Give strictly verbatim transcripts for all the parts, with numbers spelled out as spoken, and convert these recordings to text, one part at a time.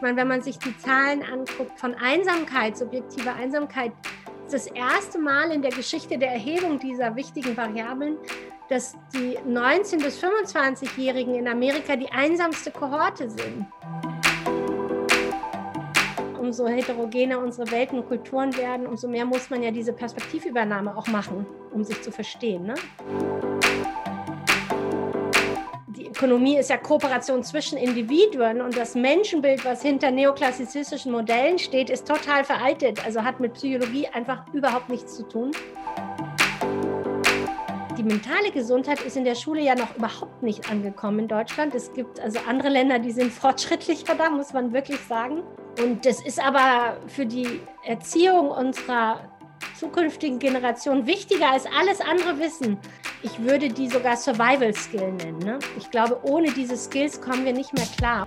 meine, wenn man sich die Zahlen anguckt von Einsamkeit, subjektiver Einsamkeit, ist das erste Mal in der Geschichte der Erhebung dieser wichtigen Variablen, dass die neunzehn- bis fünfundzwanzigjährigen in Amerika die einsamste Kohorte sind. Umso heterogener unsere Welten und Kulturen werden, umso mehr muss man ja diese Perspektivübernahme auch machen, um sich zu verstehen, ne? Die Ökonomie ist ja Kooperation zwischen Individuen und das Menschenbild, was hinter neoklassizistischen Modellen steht, ist total veraltet, also hat mit Psychologie einfach überhaupt nichts zu tun. Die mentale Gesundheit ist in der Schule ja noch überhaupt nicht angekommen in Deutschland. Es gibt also andere Länder, die sind fortschrittlicher da, muss man wirklich sagen. Und das ist aber für die Erziehung unserer zukünftigen Generation wichtiger als alles andere Wissen. Ich würde die sogar Survival Skill nennen, ne? Ich glaube, ohne diese Skills kommen wir nicht mehr klar.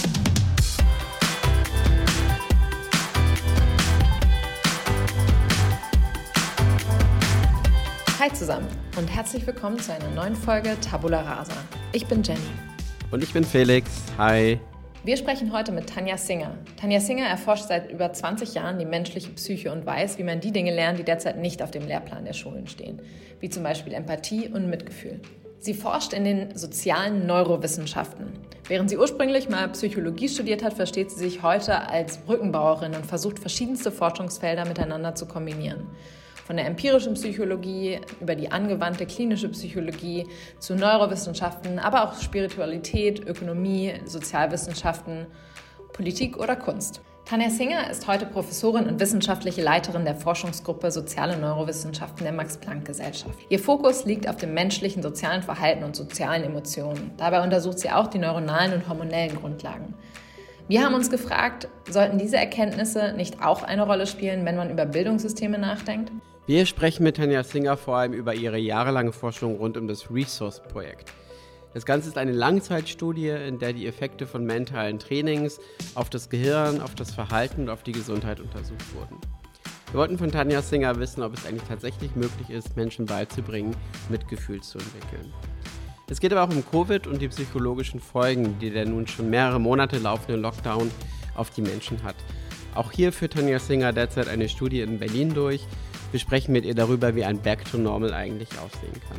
Hi zusammen und herzlich willkommen zu einer neuen Folge Tabula Rasa. Ich bin Jenny. Und ich bin Felix. Hi. Wir sprechen heute mit Tanja Singer. Tanja Singer erforscht seit über zwanzig Jahren die menschliche Psyche und weiß, wie man die Dinge lernt, die derzeit nicht auf dem Lehrplan der Schulen stehen, wie zum Beispiel Empathie und Mitgefühl. Sie forscht in den sozialen Neurowissenschaften. Während sie ursprünglich mal Psychologie studiert hat, versteht sie sich heute als Brückenbauerin und versucht, verschiedenste Forschungsfelder miteinander zu kombinieren. Von der empirischen Psychologie über die angewandte klinische Psychologie zu Neurowissenschaften, aber auch Spiritualität, Ökonomie, Sozialwissenschaften, Politik oder Kunst. Tanja Singer ist heute Professorin und wissenschaftliche Leiterin der Forschungsgruppe Soziale Neurowissenschaften der Max-Planck-Gesellschaft. Ihr Fokus liegt auf dem menschlichen sozialen Verhalten und sozialen Emotionen. Dabei untersucht sie auch die neuronalen und hormonellen Grundlagen. Wir haben uns gefragt, sollten diese Erkenntnisse nicht auch eine Rolle spielen, wenn man über Bildungssysteme nachdenkt? Wir sprechen mit Tanja Singer vor allem über ihre jahrelange Forschung rund um das Resource-Projekt. Das Ganze ist eine Langzeitstudie, in der die Effekte von mentalen Trainings auf das Gehirn, auf das Verhalten und auf die Gesundheit untersucht wurden. Wir wollten von Tanja Singer wissen, ob es eigentlich tatsächlich möglich ist, Menschen beizubringen, Mitgefühl zu entwickeln. Es geht aber auch um Covid und die psychologischen Folgen, die der nun schon mehrere Monate laufende Lockdown auf die Menschen hat. Auch hier führt Tanja Singer derzeit eine Studie in Berlin durch. Wir sprechen mit ihr darüber, wie ein Back to Normal eigentlich aussehen kann.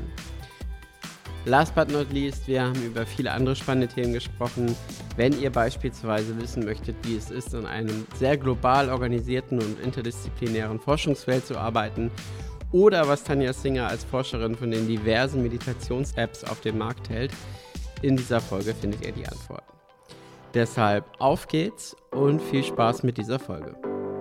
Last but not least, wir haben über viele andere spannende Themen gesprochen. Wenn ihr beispielsweise wissen möchtet, wie es ist, in einem sehr global organisierten und interdisziplinären Forschungsfeld zu arbeiten, oder was Tanja Singer als Forscherin von den diversen Meditations-Apps auf dem Markt hält, in dieser Folge findet ihr die Antworten. Deshalb auf geht's und viel Spaß mit dieser Folge.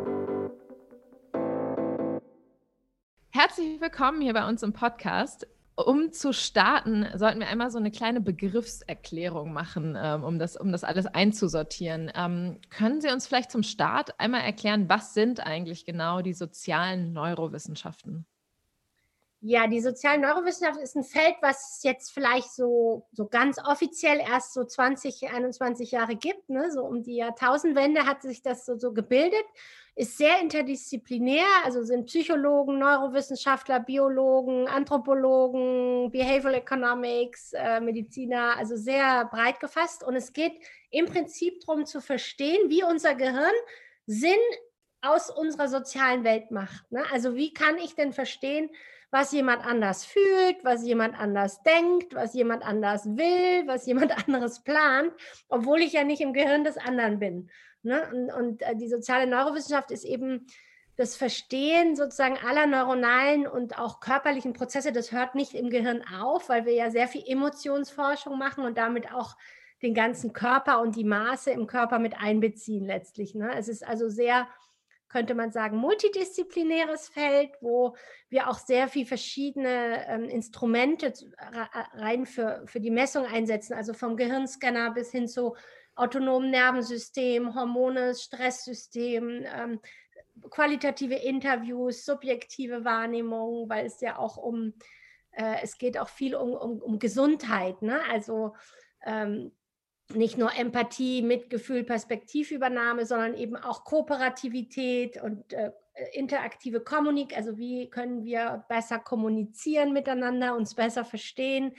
Herzlich willkommen hier bei uns im Podcast. Um zu starten, sollten wir einmal so eine kleine Begriffserklärung machen, ähm, um das, um das alles einzusortieren. Ähm, können Sie uns vielleicht zum Start einmal erklären, was sind eigentlich genau die sozialen Neurowissenschaften? Ja, die sozialen Neurowissenschaften ist ein Feld, was es jetzt vielleicht so, so ganz offiziell erst so zwanzig, einundzwanzig Jahre gibt, ne? So um die Jahrtausendwende hat sich das so, so gebildet, ist sehr interdisziplinär, also sind Psychologen, Neurowissenschaftler, Biologen, Anthropologen, Behavioral Economics, äh, Mediziner, also sehr breit gefasst. Und es geht im Prinzip darum zu verstehen, wie unser Gehirn Sinn aus unserer sozialen Welt macht, ne? Also wie kann ich denn verstehen, was jemand anders fühlt, was jemand anders denkt, was jemand anders will, was jemand anderes plant, obwohl ich ja nicht im Gehirn des anderen bin, ne? Und, und äh, die soziale Neurowissenschaft ist eben das Verstehen sozusagen aller neuronalen und auch körperlichen Prozesse. Das hört nicht im Gehirn auf, weil wir ja sehr viel Emotionsforschung machen und damit auch den ganzen Körper und die Maße im Körper mit einbeziehen letztlich, ne? Es ist also sehr, könnte man sagen, multidisziplinäres Feld, wo wir auch sehr viel verschiedene ähm, Instrumente rein für, für die Messung einsetzen, also vom Gehirnscanner bis hin zu autonomen Nervensystem, Hormone, Stresssystem, ähm, qualitative Interviews, subjektive Wahrnehmung, weil es ja auch um, äh, es geht auch viel um, um, um Gesundheit, ne? Also ähm, nicht nur Empathie, Mitgefühl, Perspektivübernahme, sondern eben auch Kooperativität und äh, interaktive Kommunikation. Also wie können wir besser kommunizieren miteinander, uns besser verstehen?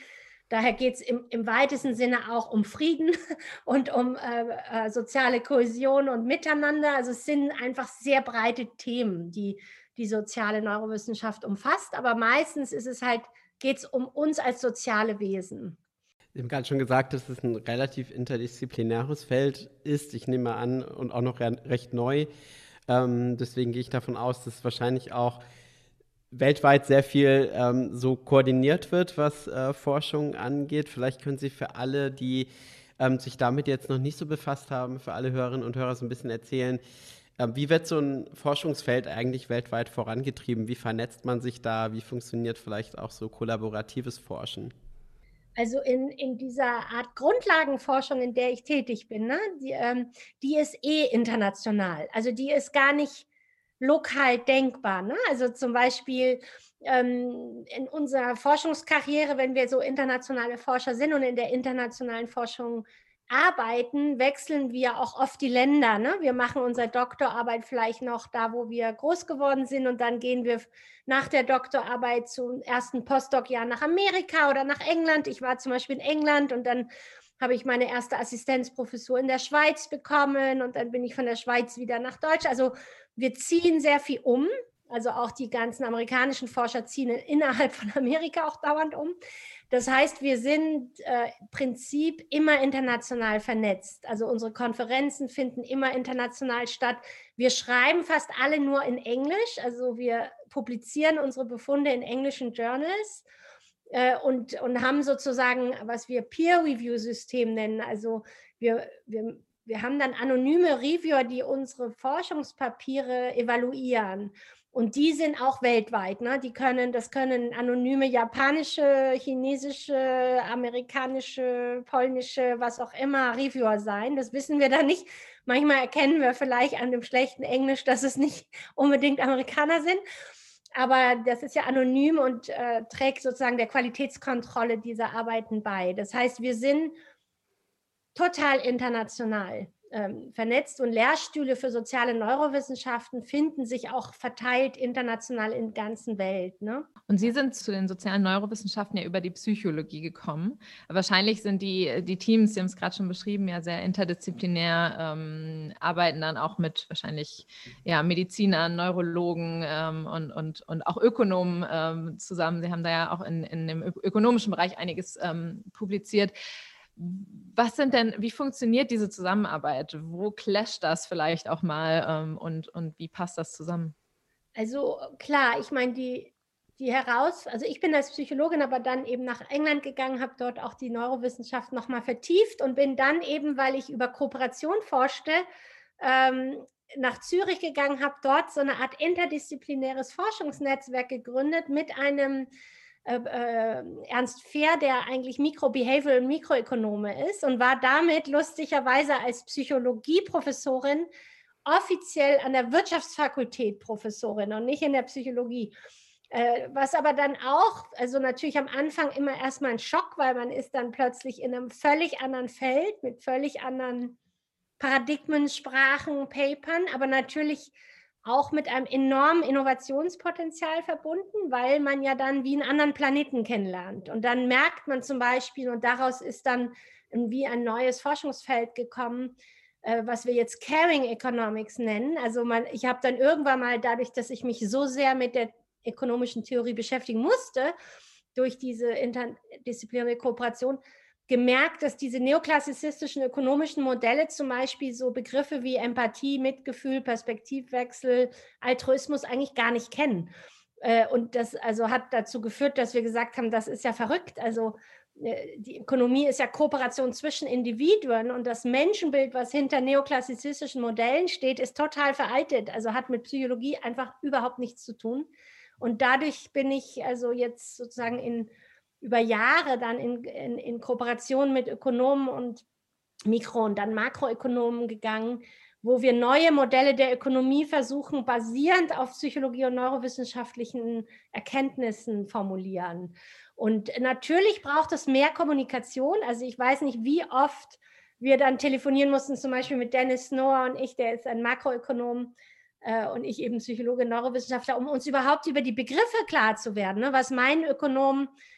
Daher geht es im, im weitesten Sinne auch um Frieden und um äh, äh, soziale Kohäsion und Miteinander. Also es sind einfach sehr breite Themen, die die soziale Neurowissenschaft umfasst. Aber meistens ist es halt, geht es um uns als soziale Wesen. Sie haben gerade schon gesagt, dass es ein relativ interdisziplinäres Feld ist. Ich nehme an, und auch noch re- recht neu. Ähm, deswegen gehe ich davon aus, dass wahrscheinlich auch weltweit sehr viel ähm, so koordiniert wird, was äh, Forschung angeht. Vielleicht können Sie für alle, die ähm, sich damit jetzt noch nicht so befasst haben, für alle Hörerinnen und Hörer so ein bisschen erzählen, äh, wie wird so ein Forschungsfeld eigentlich weltweit vorangetrieben? Wie vernetzt man sich da? Wie funktioniert vielleicht auch so kollaboratives Forschen? Also in, in dieser Art Grundlagenforschung, in der ich tätig bin, ne, die, ähm, die ist eh international. Also die ist gar nicht lokal denkbar. Ne? Also zum Beispiel ähm, in unserer Forschungskarriere, wenn wir so internationale Forscher sind und in der internationalen Forschung arbeiten, wechseln wir auch oft die Länder. Ne? Wir machen unsere Doktorarbeit vielleicht noch da, wo wir groß geworden sind, und dann gehen wir nach der Doktorarbeit zum ersten Postdoc-Jahr nach Amerika oder nach England. Ich war zum Beispiel in England und dann habe ich meine erste Assistenzprofessur in der Schweiz bekommen und dann bin ich von der Schweiz wieder nach Deutschland. Also wir ziehen sehr viel um. Also auch die ganzen amerikanischen Forscher ziehen innerhalb von Amerika auch dauernd um. Das heißt, wir sind äh, im Prinzip immer international vernetzt. Also unsere Konferenzen finden immer international statt. Wir schreiben fast alle nur in Englisch. Also wir publizieren unsere Befunde in englischen Journals äh, und, und haben sozusagen, was wir Peer-Review-System nennen. Also wir, wir, wir haben dann anonyme Reviewer, die unsere Forschungspapiere evaluieren. Und die sind auch weltweit. Ne? Die können, das können anonyme japanische, chinesische, amerikanische, polnische, was auch immer, Reviewer sein. Das wissen wir dann nicht. Manchmal erkennen wir vielleicht an dem schlechten Englisch, dass es nicht unbedingt Amerikaner sind. Aber das ist ja anonym und äh, trägt sozusagen der Qualitätskontrolle dieser Arbeiten bei. Das heißt, wir sind total international ähm, vernetzt und Lehrstühle für soziale Neurowissenschaften finden sich auch verteilt international in der ganzen Welt. Ne? Und Sie sind zu den sozialen Neurowissenschaften ja über die Psychologie gekommen. Wahrscheinlich sind die, die Teams, Sie haben es gerade schon beschrieben, ja sehr interdisziplinär, ähm, arbeiten dann auch mit wahrscheinlich ja, Medizinern, Neurologen ähm, und, und, und auch Ökonomen ähm, zusammen. Sie haben da ja auch in, in dem ökonomischen Bereich einiges ähm, publiziert. Was sind denn, wie funktioniert diese Zusammenarbeit? Wo clasht das vielleicht auch mal ähm, und, und wie passt das zusammen? Also klar, ich meine, die, die heraus, also ich bin als Psychologin aber dann eben nach England gegangen, habe dort auch die Neurowissenschaft nochmal vertieft und bin dann eben, weil ich über Kooperation forschte, ähm, nach Zürich gegangen, habe dort so eine Art interdisziplinäres Forschungsnetzwerk gegründet mit einem Äh, äh, Ernst Fehr, der eigentlich Mikrobehavioral und Mikroökonome ist und war damit lustigerweise als Psychologieprofessorin offiziell an der Wirtschaftsfakultät Professorin und nicht in der Psychologie. Äh, was aber dann auch, also natürlich am Anfang immer erstmal ein Schock, weil man ist dann plötzlich in einem völlig anderen Feld mit völlig anderen Paradigmen, Sprachen, Papern, aber natürlich auch mit einem enormen Innovationspotenzial verbunden, weil man ja dann wie einen anderen Planeten kennenlernt. Und dann merkt man zum Beispiel, und daraus ist dann wie ein neues Forschungsfeld gekommen, äh, was wir jetzt Caring Economics nennen. Also man, ich habe dann irgendwann mal, dadurch, dass ich mich so sehr mit der ökonomischen Theorie beschäftigen musste, durch diese interdisziplinäre Kooperation, gemerkt, dass diese neoklassizistischen ökonomischen Modelle zum Beispiel so Begriffe wie Empathie, Mitgefühl, Perspektivwechsel, Altruismus eigentlich gar nicht kennen. Und das also hat dazu geführt, dass wir gesagt haben, das ist ja verrückt. Also die Ökonomie ist ja Kooperation zwischen Individuen und das Menschenbild, was hinter neoklassizistischen Modellen steht, ist total veraltet. Also hat mit Psychologie einfach überhaupt nichts zu tun. Und dadurch bin ich also jetzt sozusagen in über Jahre dann in, in, in Kooperation mit Ökonomen und Mikro- und dann Makroökonomen gegangen, wo wir neue Modelle der Ökonomie versuchen, basierend auf Psychologie und neurowissenschaftlichen Erkenntnissen formulieren. Und natürlich braucht es mehr Kommunikation. Also ich weiß nicht, wie oft wir dann telefonieren mussten, zum Beispiel mit Dennis Noah und ich, der ist ein Makroökonom, äh, und ich eben Psychologe, Neurowissenschaftler, um uns überhaupt über die Begriffe klar zu werden. Ne? Was meinen Ökonomen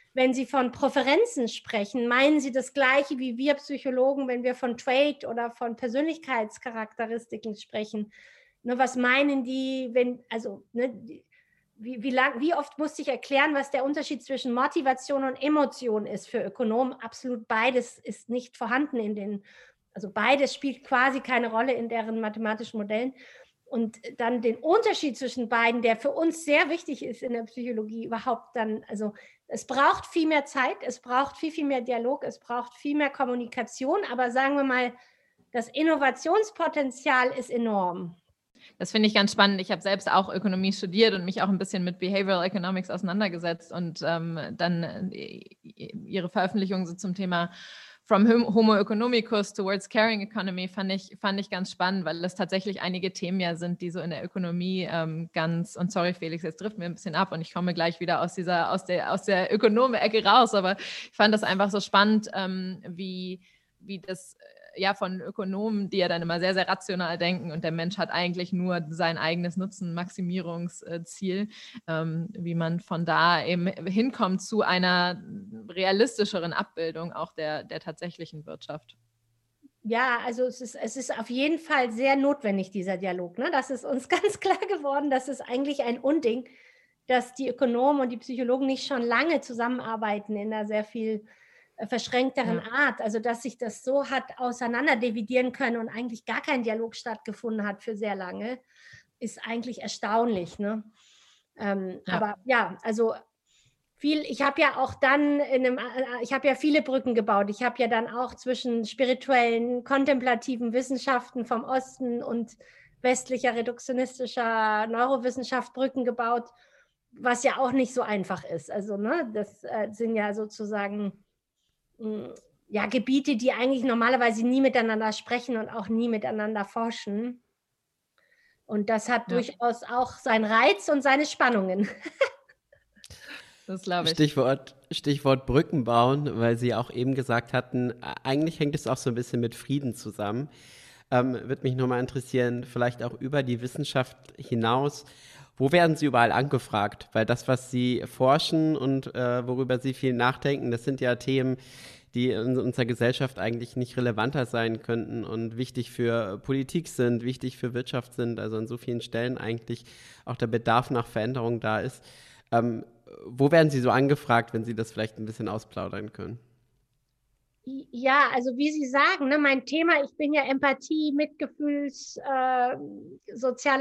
wenn Sie von Präferenzen sprechen, meinen Sie das Gleiche wie wir Psychologen, wenn wir von Trait oder von Persönlichkeitscharakteristiken sprechen? Ne, was meinen die, wenn, also, ne, wie, wie, lang, wie oft musste ich erklären, was der Unterschied zwischen Motivation und Emotion ist für Ökonomen? Absolut beides ist nicht vorhanden in den, also beides spielt quasi keine Rolle in deren mathematischen Modellen. Und dann den Unterschied zwischen beiden, der für uns sehr wichtig ist in der Psychologie überhaupt dann, also es braucht viel mehr Zeit, es braucht viel, viel mehr Dialog, es braucht viel mehr Kommunikation, aber sagen wir mal, das Innovationspotenzial ist enorm. Das finde ich ganz spannend. Ich habe selbst auch Ökonomie studiert und mich auch ein bisschen mit Behavioral Economics auseinandergesetzt und ähm, dann ihre Veröffentlichungen so zum Thema From Homo economicus towards Caring Economy fand ich, fand ich ganz spannend, weil das tatsächlich einige Themen ja sind, die so in der Ökonomie ähm, ganz, und sorry Felix, jetzt trifft mir ein bisschen ab und ich komme gleich wieder aus dieser, aus der, aus der Ökonomen-Ecke raus, aber ich fand das einfach so spannend, ähm, wie, wie das ja von Ökonomen, die ja dann immer sehr, sehr rational denken und der Mensch hat eigentlich nur sein eigenes Nutzen-Maximierungsziel, ähm, wie man von da eben hinkommt zu einer realistischeren Abbildung auch der, der tatsächlichen Wirtschaft. Ja, also es ist, es ist auf jeden Fall sehr notwendig, dieser Dialog. Ne? Das ist uns ganz klar geworden, das ist eigentlich ein Unding, dass die Ökonomen und die Psychologen nicht schon lange zusammenarbeiten in einer sehr viel verschränkteren ja. Art, also dass sich das so hat auseinanderdividieren können und eigentlich gar kein Dialog stattgefunden hat für sehr lange, ist eigentlich erstaunlich. Ne? Ähm, ja. Aber ja, also viel, ich habe ja auch dann, in einem, ich habe ja viele Brücken gebaut, ich habe ja dann auch zwischen spirituellen, kontemplativen Wissenschaften vom Osten und westlicher reduktionistischer Neurowissenschaft Brücken gebaut, was ja auch nicht so einfach ist. Also ne, das äh, sind ja sozusagen ja, Gebiete, die eigentlich normalerweise nie miteinander sprechen und auch nie miteinander forschen. Und das hat ja. durchaus auch seinen Reiz und seine Spannungen. Das glaube ich. Stichwort, Stichwort Brücken bauen, weil Sie auch eben gesagt hatten, eigentlich hängt es auch so ein bisschen mit Frieden zusammen. Ähm, würde mich nochmal interessieren, vielleicht auch über die Wissenschaft hinaus, wo werden Sie überall angefragt? Weil das, was Sie forschen und äh, worüber Sie viel nachdenken, das sind ja Themen, die in unserer Gesellschaft eigentlich nicht relevanter sein könnten und wichtig für Politik sind, wichtig für Wirtschaft sind, also an so vielen Stellen eigentlich auch der Bedarf nach Veränderung da ist. Ähm, wo werden Sie so angefragt, wenn Sie das vielleicht ein bisschen ausplaudern können? Ja, also wie Sie sagen, ne, mein Thema, ich bin ja Empathie, Mitgefühls, äh, soziale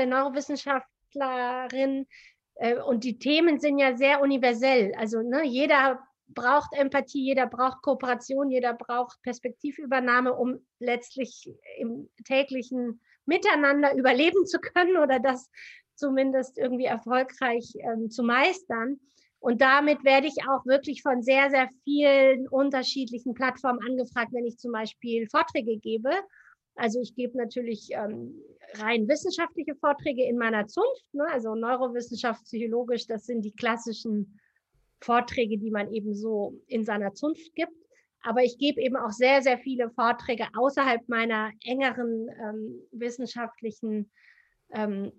Neurowissenschaftlerin äh, und die Themen sind ja sehr universell. Also ne, jeder braucht Empathie, jeder braucht Kooperation, jeder braucht Perspektivübernahme, um letztlich im täglichen Miteinander überleben zu können oder das zumindest irgendwie erfolgreich ähm, zu meistern. Und damit werde ich auch wirklich von sehr, sehr vielen unterschiedlichen Plattformen angefragt, wenn ich zum Beispiel Vorträge gebe. Also ich gebe natürlich ähm, rein wissenschaftliche Vorträge in meiner Zunft, ne? Also Neurowissenschaft, psychologisch, das sind die klassischen Vorträge, die man eben so in seiner Zunft gibt. Aber ich gebe eben auch sehr, sehr viele Vorträge außerhalb meiner engeren ähm, wissenschaftlichen ähm,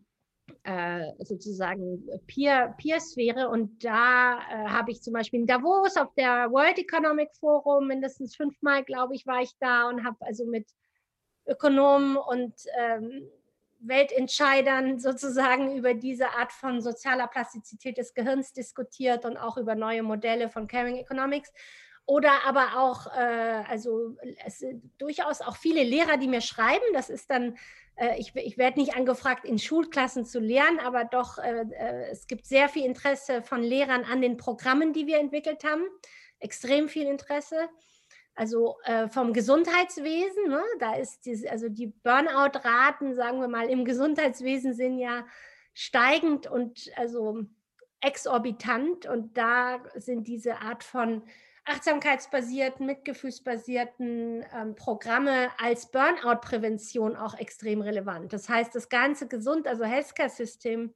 Äh, sozusagen Peer, Peer-Sphäre und da äh, habe ich zum Beispiel in Davos auf der World Economic Forum mindestens fünfmal, glaube ich, war ich da und habe also mit Ökonomen und ähm, Weltentscheidern sozusagen über diese Art von sozialer Plastizität des Gehirns diskutiert und auch über neue Modelle von Caring Economics. Oder aber auch, äh, also es sind durchaus auch viele Lehrer, die mir schreiben. Das ist dann, äh, ich, ich werde nicht angefragt, in Schulklassen zu lehren, aber doch, äh, äh, es gibt sehr viel Interesse von Lehrern an den Programmen, die wir entwickelt haben. Extrem viel Interesse. Also äh, vom Gesundheitswesen, ne? Da ist diese, also die Burnout-Raten, sagen wir mal, im Gesundheitswesen sind ja steigend und also exorbitant. Und da sind diese Art von achtsamkeitsbasierten, mitgefühlsbasierten ähm, Programme als Burnout-Prävention auch extrem relevant. Das heißt, das ganze Gesund, also Healthcare-System,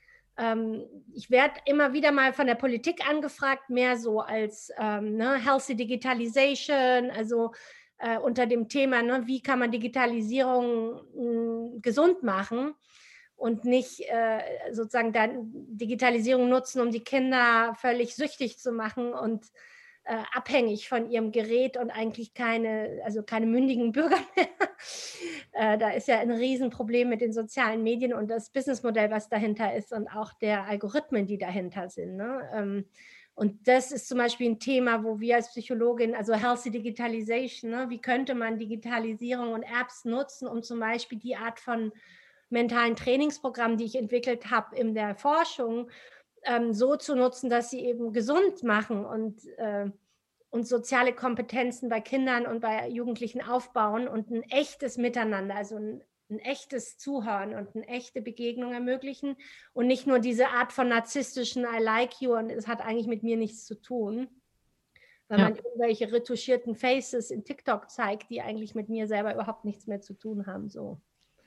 ähm, ich werde immer wieder mal von der Politik angefragt, mehr so als ähm, ne, Healthy Digitalization, also äh, unter dem Thema, ne, wie kann man Digitalisierung mh, gesund machen. und nicht äh, sozusagen dann Digitalisierung nutzen, um die Kinder völlig süchtig zu machen und äh, abhängig von ihrem Gerät und eigentlich keine, also keine mündigen Bürger mehr. äh, da ist ja ein Riesenproblem mit den sozialen Medien und das Businessmodell, was dahinter ist und auch der Algorithmen, die dahinter sind. Ne? Ähm, und das ist zum Beispiel ein Thema, wo wir als Psychologin, also Healthy Digitalization, ne, wie könnte man Digitalisierung und Apps nutzen, um zum Beispiel die Art von mentalen Trainingsprogrammen, die ich entwickelt habe in der Forschung, ähm, so zu nutzen, dass sie eben gesund machen und, äh, und soziale Kompetenzen bei Kindern und bei Jugendlichen aufbauen und ein echtes Miteinander, also ein, ein echtes Zuhören und eine echte Begegnung ermöglichen und nicht nur diese Art von narzisstischen I like you und es hat eigentlich mit mir nichts zu tun, weil ja. man irgendwelche retuschierten Faces in TikTok zeigt, die eigentlich mit mir selber überhaupt nichts mehr zu tun haben, so.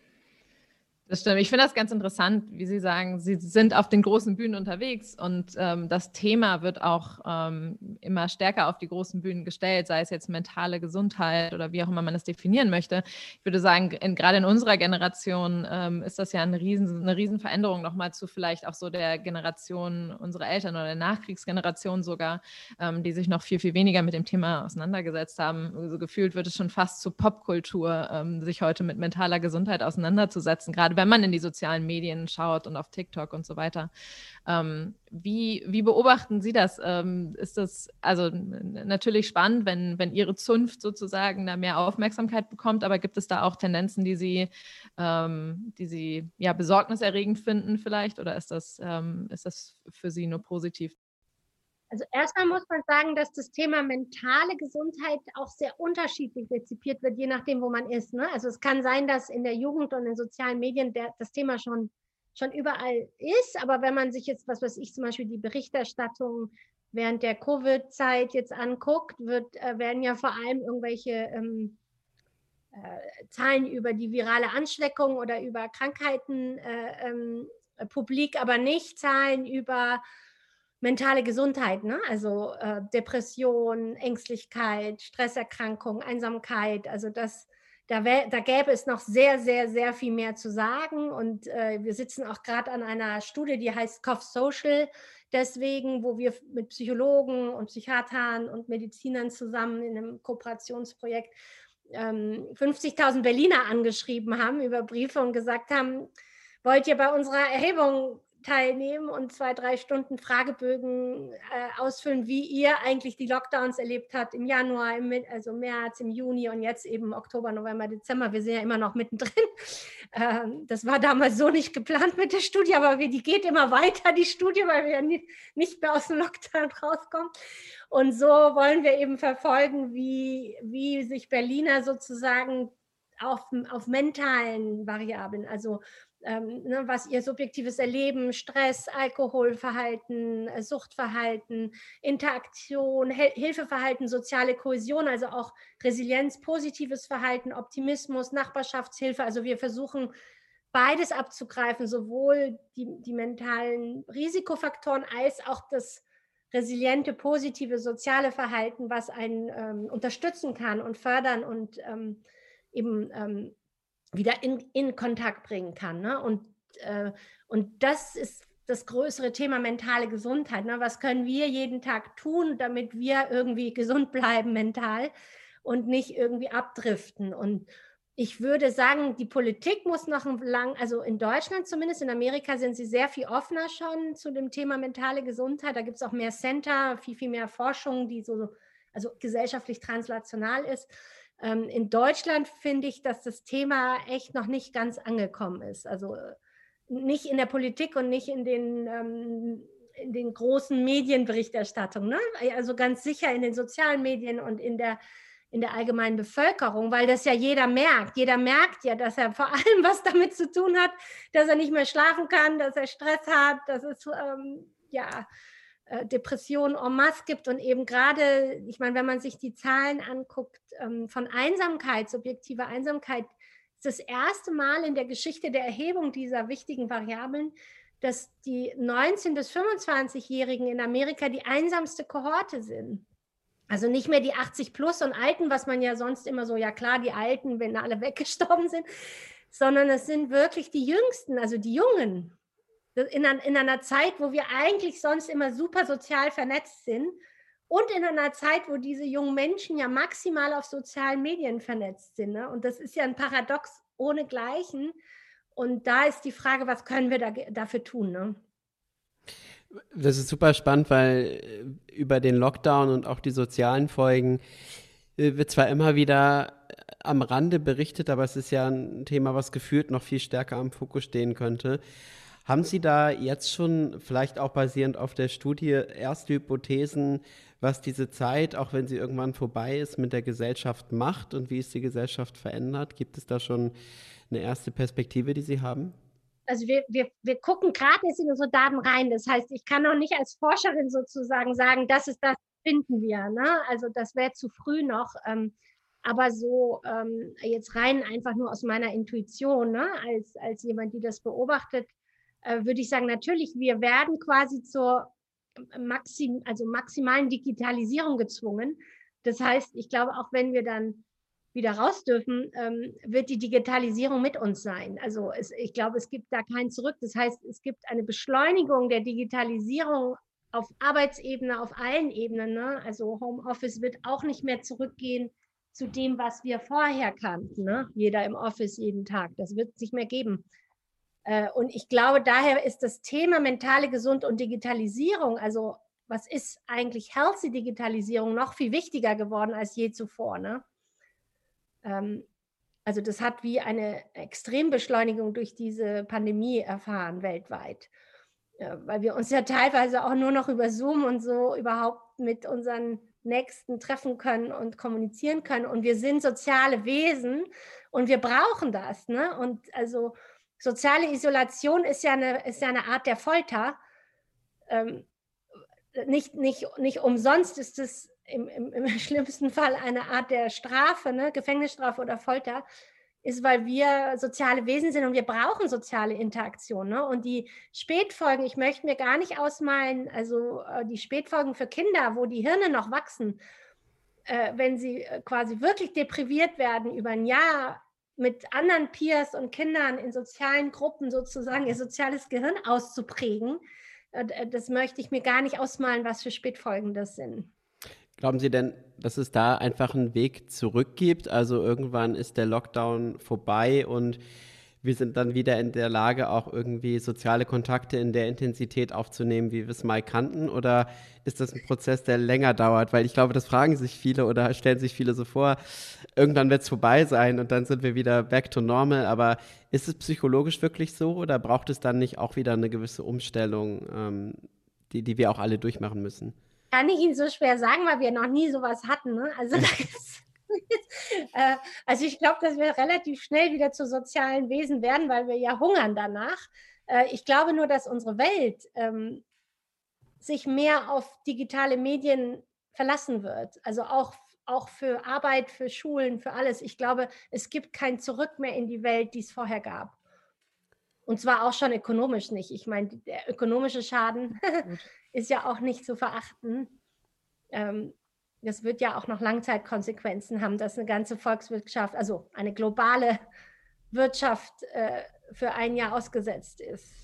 Das stimmt. Ich finde das ganz interessant, wie Sie sagen, Sie sind auf den großen Bühnen unterwegs und ähm, das Thema wird auch ähm, immer stärker auf die großen Bühnen gestellt, sei es jetzt mentale Gesundheit oder wie auch immer man es definieren möchte. Ich würde sagen, in, gerade in unserer Generation ähm, ist das ja eine riesen, eine riesen Veränderung nochmal zu vielleicht auch so der Generation unserer Eltern oder der Nachkriegsgeneration sogar, ähm, die sich noch viel, viel weniger mit dem Thema auseinandergesetzt haben. So gefühlt wird es schon fast zur Popkultur, ähm, sich heute mit mentaler Gesundheit auseinanderzusetzen, gerade wenn man in die sozialen Medien schaut und auf TikTok und so weiter. Ähm, wie, wie beobachten Sie das? Ähm, ist das also natürlich spannend, wenn, wenn Ihre Zunft sozusagen da mehr Aufmerksamkeit bekommt, aber gibt es da auch Tendenzen, die Sie, ähm, die Sie ja, besorgniserregend finden vielleicht, oder ist das, ähm, ist das für Sie nur positiv? Also erstmal muss man sagen, dass das Thema mentale Gesundheit auch sehr unterschiedlich rezipiert wird, je nachdem, wo man ist. Ne? Also es kann sein, dass in der Jugend und in sozialen Medien der, das Thema schon, schon überall ist, aber wenn man sich jetzt, was weiß ich, zum Beispiel die Berichterstattung während der Covid-Zeit jetzt anguckt, wird, äh, werden ja vor allem irgendwelche ähm, äh, Zahlen über die virale Ansteckung oder über Krankheiten äh, ähm, publik, aber nicht Zahlen über mentale Gesundheit, ne? Also äh, Depression, Ängstlichkeit, Stresserkrankung, Einsamkeit, also das, da, wär, da gäbe es noch sehr, sehr, sehr viel mehr zu sagen und äh, wir sitzen auch gerade an einer Studie, die heißt Cough Social, deswegen, wo wir mit Psychologen und Psychiatern und Medizinern zusammen in einem Kooperationsprojekt ähm, fünfzigtausend Berliner angeschrieben haben über Briefe und gesagt haben, wollt ihr bei unserer Erhebung teilnehmen und zwei, drei Stunden Fragebögen äh, ausfüllen, wie ihr eigentlich die Lockdowns erlebt habt im Januar, im, also März, im Juni und jetzt eben Oktober, November, Dezember. Wir sind ja immer noch mittendrin. Ähm, das war damals so nicht geplant mit der Studie, aber wir, die geht immer weiter, die Studie, weil wir ja nicht, nicht mehr aus dem Lockdown rauskommen. Und so wollen wir eben verfolgen, wie, wie sich Berliner sozusagen auf, auf mentalen Variablen, also Ähm, ne, was ihr subjektives Erleben, Stress, Alkoholverhalten, äh, Suchtverhalten, Interaktion, Hel- Hilfeverhalten, soziale Kohäsion, also auch Resilienz, positives Verhalten, Optimismus, Nachbarschaftshilfe. Also wir versuchen beides abzugreifen, sowohl die, die mentalen Risikofaktoren als auch das resiliente, positive, soziale Verhalten, was einen ähm, unterstützen kann und fördern und ähm, eben ähm, wieder in, in Kontakt bringen kann. Ne? Und, äh, und das ist das größere Thema mentale Gesundheit. Ne? Was können wir jeden Tag tun, damit wir irgendwie gesund bleiben mental und nicht irgendwie abdriften? Und ich würde sagen, die Politik muss noch lang, also in Deutschland zumindest, in Amerika sind sie sehr viel offener schon zu dem Thema mentale Gesundheit. Da gibt es auch mehr Center, viel, viel mehr Forschung, die so, also gesellschaftlich translational ist. In Deutschland finde ich, dass das Thema echt noch nicht ganz angekommen ist. Also nicht in der Politik und nicht in den, ähm, in den großen Medienberichterstattungen. Ne? Also ganz sicher in den sozialen Medien und in der, in der allgemeinen Bevölkerung, weil das ja jeder merkt. Jeder merkt ja, dass er vor allem was damit zu tun hat, dass er nicht mehr schlafen kann, dass er Stress hat, dass es ähm, ja Depressionen en masse gibt und eben gerade, ich meine, wenn man sich die Zahlen anguckt ähm, von Einsamkeit, subjektiver Einsamkeit, ist das erste Mal in der Geschichte der Erhebung dieser wichtigen Variablen, dass die neunzehn- bis fünfundzwanzigjährigen in Amerika die einsamste Kohorte sind. Also nicht mehr die achtzig plus und Alten, was man ja sonst immer so, ja klar, die Alten, wenn alle weggestorben sind, sondern es sind wirklich die Jüngsten, also die Jungen. In einer, in einer Zeit, wo wir eigentlich sonst immer super sozial vernetzt sind und in einer Zeit, wo diese jungen Menschen ja maximal auf sozialen Medien vernetzt sind. Ne? Und das ist ja ein Paradox ohnegleichen. Und da ist die Frage, was können wir da, dafür tun? Ne? Das ist super spannend, weil über den Lockdown und auch die sozialen Folgen wird zwar immer wieder am Rande berichtet, aber es ist ja ein Thema, was gefühlt noch viel stärker am Fokus stehen könnte. Haben Sie da jetzt schon, vielleicht auch basierend auf der Studie, erste Hypothesen, was diese Zeit, auch wenn sie irgendwann vorbei ist, mit der Gesellschaft macht und wie es die Gesellschaft verändert? Gibt es da schon eine erste Perspektive, die Sie haben? Also wir, wir, wir gucken gerade jetzt in unsere Daten rein. Das heißt, ich kann noch nicht als Forscherin sozusagen sagen, das ist das, finden wir. Ne? Also das wäre zu früh noch. Ähm, aber so ähm, jetzt rein einfach nur aus meiner Intuition, ne? als, als jemand, die das beobachtet, äh, würde ich sagen, natürlich, wir werden quasi zur Maxim, also maximalen Digitalisierung gezwungen. Das heißt, ich glaube, auch wenn wir dann wieder raus dürfen, ähm, wird die Digitalisierung mit uns sein. Also es, ich glaube, es gibt da kein Zurück. Das heißt, es gibt eine Beschleunigung der Digitalisierung auf Arbeitsebene, auf allen Ebenen. Ne? Also Homeoffice wird auch nicht mehr zurückgehen zu dem, was wir vorher kannten. Ne? Jeder im Office jeden Tag. Das wird es nicht mehr geben. Äh, und ich glaube, daher ist das Thema mentale Gesundheit und Digitalisierung, also was ist eigentlich healthy Digitalisierung, noch viel wichtiger geworden als je zuvor. Ne? Ähm, also das hat wie eine Extrembeschleunigung durch diese Pandemie erfahren weltweit. Ja, weil wir uns ja teilweise auch nur noch über Zoom und so überhaupt mit unseren Nächsten treffen können und kommunizieren können. Und wir sind soziale Wesen und wir brauchen das. Ne? Und also soziale Isolation ist ja eine, ist ja eine Art der Folter. Ähm, nicht, nicht, nicht umsonst ist es im, im, im schlimmsten Fall eine Art der Strafe, ne? Gefängnisstrafe oder Folter, ist, weil wir soziale Wesen sind und wir brauchen soziale Interaktion. Ne? Und die Spätfolgen, ich möchte mir gar nicht ausmalen, also äh, die Spätfolgen für Kinder, wo die Hirne noch wachsen, äh, wenn sie äh, quasi wirklich depriviert werden über ein Jahr mit anderen Peers und Kindern in sozialen Gruppen sozusagen ihr soziales Gehirn auszuprägen, äh, das möchte ich mir gar nicht ausmalen, was für Spätfolgen das sind. Glauben Sie denn, dass es da einfach einen Weg zurück gibt? Also irgendwann ist der Lockdown vorbei und wir sind dann wieder in der Lage, auch irgendwie soziale Kontakte in der Intensität aufzunehmen, wie wir es mal kannten? Oder ist das ein Prozess, der länger dauert? Weil ich glaube, das fragen sich viele oder stellen sich viele so vor, irgendwann wird es vorbei sein und dann sind wir wieder back to normal. Aber ist es psychologisch wirklich so oder braucht es dann nicht auch wieder eine gewisse Umstellung, ähm, die, die wir auch alle durchmachen müssen? Kann ich Ihnen so schwer sagen, weil wir noch nie sowas hatten. Ne? Also, ist, äh, also ich glaube, dass wir relativ schnell wieder zu sozialen Wesen werden, weil wir ja hungern danach. Äh, ich glaube nur, dass unsere Welt ähm, sich mehr auf digitale Medien verlassen wird. Also auch, auch für Arbeit, für Schulen, für alles. Ich glaube, es gibt kein Zurück mehr in die Welt, die es vorher gab. Und zwar auch schon ökonomisch nicht. Ich meine, der ökonomische Schaden ist ja auch nicht zu verachten. Ähm, das wird ja auch noch Langzeitkonsequenzen haben, dass eine ganze Volkswirtschaft, also eine globale Wirtschaft äh, für ein Jahr ausgesetzt ist.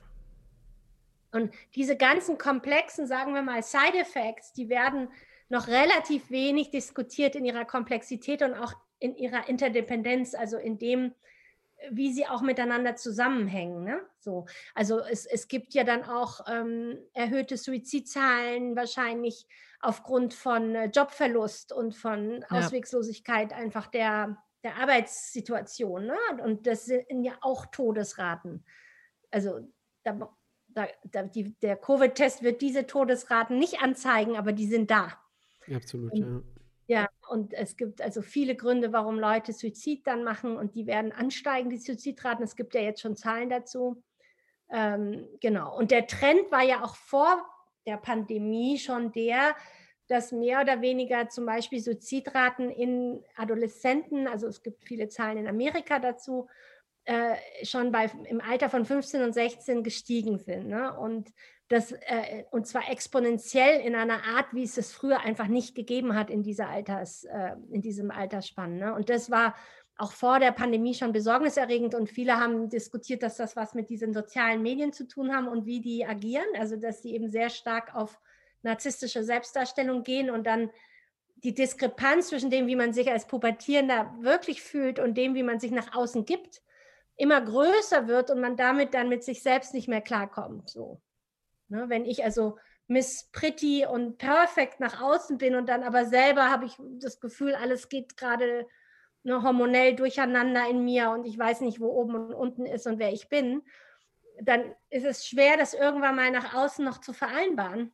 Und diese ganzen komplexen, sagen wir mal, Side-Effects, die werden noch relativ wenig diskutiert in ihrer Komplexität und auch in ihrer Interdependenz, also in dem, wie sie auch miteinander zusammenhängen. Ne? So. Also es, es gibt ja dann auch ähm, erhöhte Suizidzahlen wahrscheinlich aufgrund von äh, Jobverlust und von ja. Ausweglosigkeit einfach der, der Arbeitssituation. Ne? Und das sind ja auch Todesraten. Also da, da, da, die, der Covid-Test wird diese Todesraten nicht anzeigen, aber die sind da. Absolut, und, ja. Ja, und es gibt also viele Gründe, warum Leute Suizid dann machen und die werden ansteigen, die Suizidraten. Es gibt ja jetzt schon Zahlen dazu. Ähm, genau. Und der Trend war ja auch vor der Pandemie schon der, dass mehr oder weniger zum Beispiel Suizidraten in Adoleszenten, also es gibt viele Zahlen in Amerika dazu, äh, schon bei, im Alter von fünfzehn und sechzehn gestiegen sind. Ne? Und Das, äh, und zwar exponentiell in einer Art, wie es es früher einfach nicht gegeben hat in, dieser Alters, äh, in diesem Altersspann. Ne? Und das war auch vor der Pandemie schon besorgniserregend und viele haben diskutiert, dass das was mit diesen sozialen Medien zu tun haben und wie die agieren, also dass die eben sehr stark auf narzisstische Selbstdarstellung gehen und dann die Diskrepanz zwischen dem, wie man sich als Pubertierender wirklich fühlt und dem, wie man sich nach außen gibt, immer größer wird und man damit dann mit sich selbst nicht mehr klarkommt. So. Ne, wenn ich also Miss Pretty und Perfect nach außen bin und dann aber selber habe ich das Gefühl, alles geht gerade ne, hormonell durcheinander in mir und ich weiß nicht, wo oben und unten ist und wer ich bin, dann ist es schwer, das irgendwann mal nach außen noch zu vereinbaren.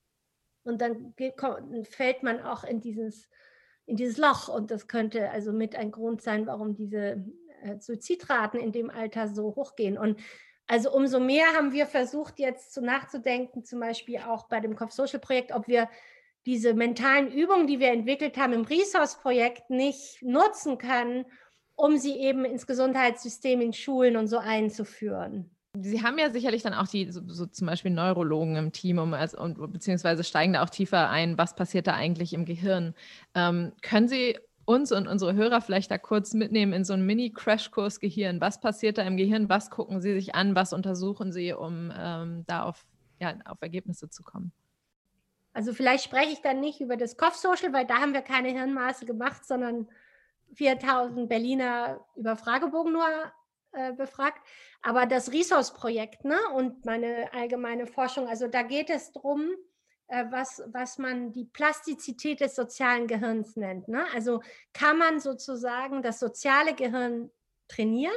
Und dann geht, fällt man auch in dieses, in dieses Loch und das könnte also mit ein Grund sein, warum diese äh, Suizidraten in dem Alter so hochgehen. Und also umso mehr haben wir versucht, jetzt so nachzudenken, zum Beispiel auch bei dem Kopf-Social-Projekt, ob wir diese mentalen Übungen, die wir entwickelt haben im Resource-Projekt, nicht nutzen können, um sie eben ins Gesundheitssystem, in Schulen und so einzuführen. Sie haben ja sicherlich dann auch die, so, so zum Beispiel Neurologen im Team, um als, und, beziehungsweise steigen da auch tiefer ein, was passiert da eigentlich im Gehirn. Ähm, können Sie uns und unsere Hörer vielleicht da kurz mitnehmen in so einen Mini-Crashkurs Gehirn? Was passiert da im Gehirn? Was gucken Sie sich an? Was untersuchen Sie, um ähm, da auf, ja, auf Ergebnisse zu kommen? Also vielleicht spreche ich dann nicht über das Kopf-Social, weil da haben wir keine Hirnmaße gemacht, sondern viertausend Berliner über Fragebogen nur äh, befragt. Aber das Resource-Projekt, ne, und meine allgemeine Forschung, also da geht es darum, Was, was man die Plastizität des sozialen Gehirns nennt. Ne? Also kann man sozusagen das soziale Gehirn trainieren?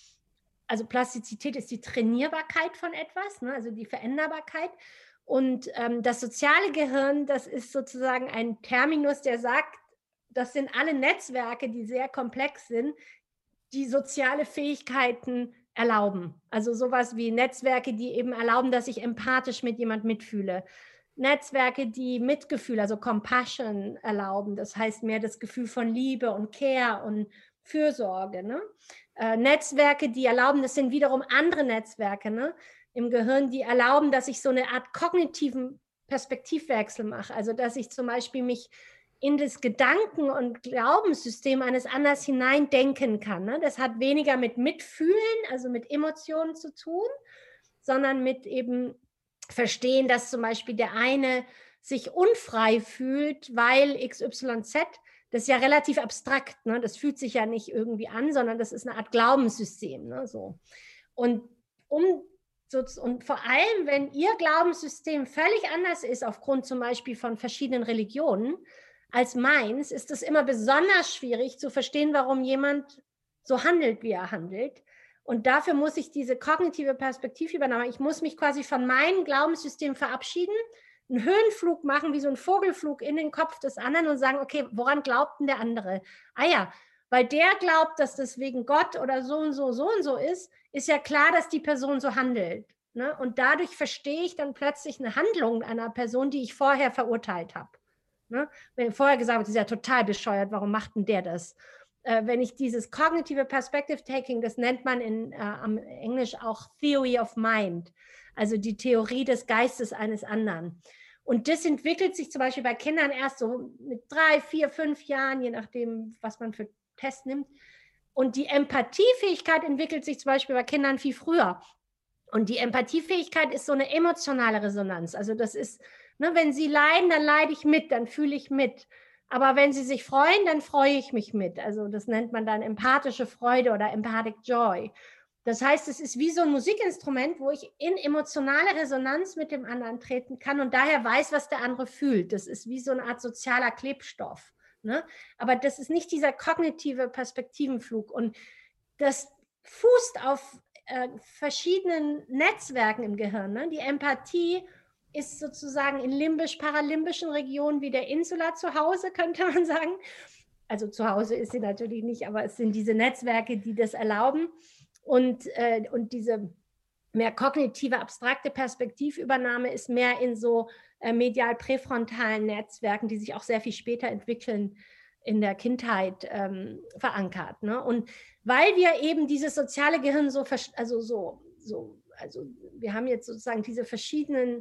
Also Plastizität ist die Trainierbarkeit von etwas, ne? Also die Veränderbarkeit. Und ähm, das soziale Gehirn, das ist sozusagen ein Terminus, der sagt, das sind alle Netzwerke, die sehr komplex sind, die soziale Fähigkeiten erlauben. Also sowas wie Netzwerke, die eben erlauben, dass ich empathisch mit jemand mitfühle. Netzwerke, die Mitgefühl, also Compassion erlauben, das heißt mehr das Gefühl von Liebe und Care und Fürsorge. Ne? Äh, Netzwerke, die erlauben, das sind wiederum andere Netzwerke ne? im Gehirn, die erlauben, dass ich so eine Art kognitiven Perspektivwechsel mache. Also dass ich zum Beispiel mich in das Gedanken- und Glaubenssystem eines anderen hineindenken kann. Ne? Das hat weniger mit Mitfühlen, also mit Emotionen zu tun, sondern mit eben verstehen, dass zum Beispiel der eine sich unfrei fühlt, weil X Y Z, das ist ja relativ abstrakt, ne? Das fühlt sich ja nicht irgendwie an, sondern das ist eine Art Glaubenssystem. Ne? So. Und, um, so, und vor allem, wenn Ihr Glaubenssystem völlig anders ist, aufgrund zum Beispiel von verschiedenen Religionen als meins, ist es immer besonders schwierig zu verstehen, warum jemand so handelt, wie er handelt. Und dafür muss ich diese kognitive Perspektivübernahme, ich muss mich quasi von meinem Glaubenssystem verabschieden, einen Höhenflug machen, wie so ein Vogelflug in den Kopf des anderen und sagen, okay, woran glaubt denn der andere? Ah ja, weil der glaubt, dass das wegen Gott oder so und so, so und so ist, ist ja klar, dass die Person so handelt. Ne? Und dadurch verstehe ich dann plötzlich eine Handlung einer Person, die ich vorher verurteilt habe. Ne? Wenn ich vorher gesagt habe, das ist ja total bescheuert, warum macht denn der das? Äh, wenn ich dieses kognitive Perspective Taking, das nennt man in äh, am Englisch auch Theory of Mind, also die Theorie des Geistes eines anderen. Und das entwickelt sich zum Beispiel bei Kindern erst so mit drei, vier, fünf Jahren, je nachdem, was man für Tests nimmt. Und die Empathiefähigkeit entwickelt sich zum Beispiel bei Kindern viel früher. Und die Empathiefähigkeit ist so eine emotionale Resonanz. Also das ist, ne, wenn sie leiden, dann leide ich mit, dann fühle ich mit. Aber wenn sie sich freuen, dann freue ich mich mit. Also das nennt man dann empathische Freude oder Empathic Joy. Das heißt, es ist wie so ein Musikinstrument, wo ich in emotionale Resonanz mit dem anderen treten kann und daher weiß, was der andere fühlt. Das ist wie so eine Art sozialer Klebstoff. Ne? Aber das ist nicht dieser kognitive Perspektivenflug. Und das fußt auf äh, verschiedenen Netzwerken im Gehirn. Ne? Die Empathie ist sozusagen in limbisch-paralymbischen Regionen wie der Insula zu Hause, könnte man sagen. Also zu Hause ist sie natürlich nicht, aber es sind diese Netzwerke, die das erlauben. Und, äh, und diese mehr kognitive, abstrakte Perspektivübernahme ist mehr in so äh, medial-präfrontalen Netzwerken, die sich auch sehr viel später entwickeln, in der Kindheit ähm, verankert. Ne? Und weil wir eben dieses soziale Gehirn so, also so, so, also wir haben jetzt sozusagen diese verschiedenen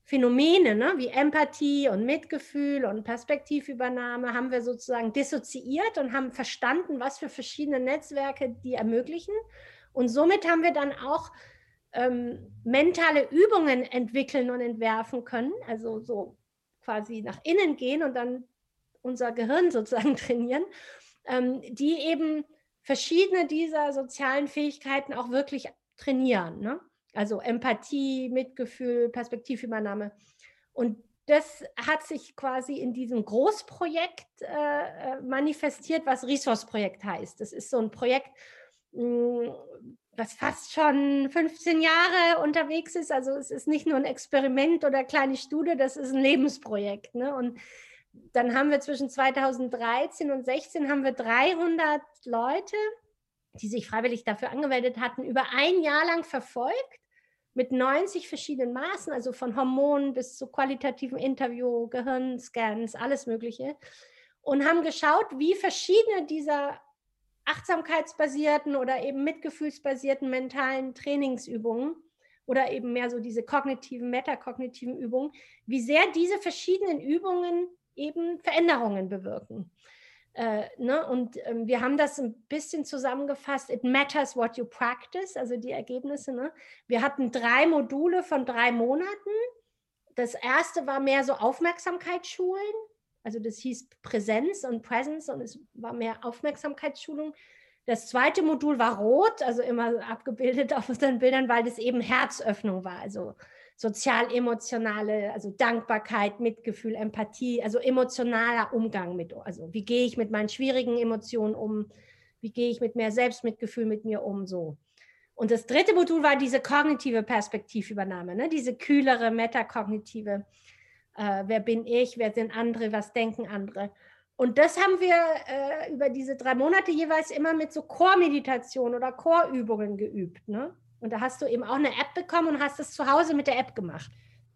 Phänomene, ne, wie Empathie und Mitgefühl und Perspektivübernahme haben wir sozusagen dissoziiert und haben verstanden, was für verschiedene Netzwerke die ermöglichen. Und somit haben wir dann auch ähm, mentale Übungen entwickeln und entwerfen können, also so quasi nach innen gehen und dann unser Gehirn sozusagen trainieren, ähm, die eben verschiedene dieser sozialen Fähigkeiten auch wirklich trainieren, ne? Also Empathie, Mitgefühl, Perspektivübernahme. Und das hat sich quasi in diesem Großprojekt äh, manifestiert, was Resource-Projekt heißt. Das ist so ein Projekt, mh, was fast schon fünfzehn Jahre unterwegs ist. Also es ist nicht nur ein Experiment oder eine kleine Studie, das ist ein Lebensprojekt, ne? Und dann haben wir zwischen zweitausenddreizehn und sechzehn haben wir dreihundert Leute, die sich freiwillig dafür angemeldet hatten, über ein Jahr lang verfolgt mit neunzig verschiedenen Maßen, also von Hormonen bis zu qualitativen Interview, Gehirnscans, alles Mögliche, und haben geschaut, wie verschiedene dieser achtsamkeitsbasierten oder eben mitgefühlsbasierten mentalen Trainingsübungen oder eben mehr so diese kognitiven, metakognitiven Übungen, wie sehr diese verschiedenen Übungen eben Veränderungen bewirken. Äh, ne? Und ähm, wir haben das ein bisschen zusammengefasst, it matters what you practice, also die Ergebnisse. Ne? Wir hatten drei Module von drei Monaten. Das erste war mehr so Aufmerksamkeitsschulen, also das hieß Präsenz und Presence und es war mehr Aufmerksamkeitsschulung. Das zweite Modul war rot, also immer abgebildet auf unseren Bildern, weil das eben Herzöffnung war, also sozial-emotionale, also Dankbarkeit, Mitgefühl, Empathie, also emotionaler Umgang mit, also wie gehe ich mit meinen schwierigen Emotionen um, wie gehe ich mit mehr Selbstmitgefühl mit mir um, so. Und das dritte Modul war diese kognitive Perspektivübernahme, ne? Diese kühlere, metakognitive, äh, wer bin ich, wer sind andere, was denken andere. Und das haben wir äh, über diese drei Monate jeweils immer mit so Chormeditation oder Chorübungen geübt, ne? Und da hast du eben auch eine App bekommen und hast es zu Hause mit der App gemacht.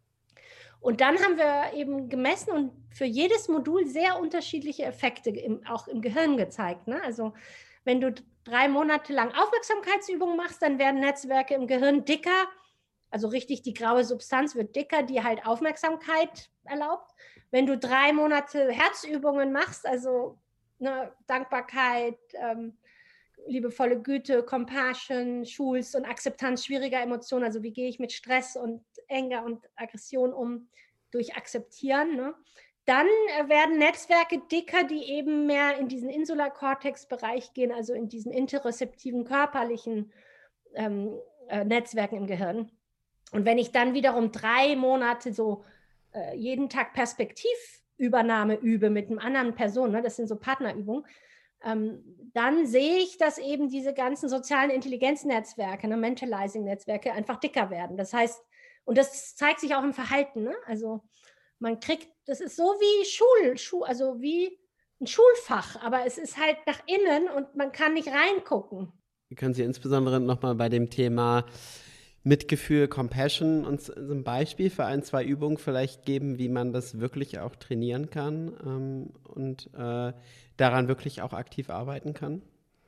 Und dann haben wir eben gemessen und für jedes Modul sehr unterschiedliche Effekte im, auch im Gehirn gezeigt, ne? Also wenn du drei Monate lang Aufmerksamkeitsübungen machst, dann werden Netzwerke im Gehirn dicker, also richtig die graue Substanz wird dicker, die halt Aufmerksamkeit erlaubt. Wenn du drei Monate Herzübungen machst, also ne, Dankbarkeit, ähm, liebevolle Güte, Compassion, schulst und Akzeptanz schwieriger Emotionen, also wie gehe ich mit Stress und Ärger und Aggression um, durch Akzeptieren, ne? Dann werden Netzwerke dicker, die eben mehr in diesen Insularkortex-Bereich gehen, also in diesen interozeptiven körperlichen ähm, äh, Netzwerken im Gehirn. Und wenn ich dann wiederum drei Monate so äh, jeden Tag Perspektivübernahme übe mit einer anderen Person, ne, das sind so Partnerübungen, ähm, dann sehe ich, dass eben diese ganzen sozialen Intelligenznetzwerke, ne, Mentalizing-Netzwerke einfach dicker werden. Das heißt, und das zeigt sich auch im Verhalten, ne? Also man kriegt, das ist so wie Schul, Schul, also wie ein Schulfach, aber es ist halt nach innen und man kann nicht reingucken. Können Sie insbesondere nochmal bei dem Thema Mitgefühl, Compassion uns ein Beispiel für ein, zwei Übungen vielleicht geben, wie man das wirklich auch trainieren kann ähm, und äh, daran wirklich auch aktiv arbeiten kann?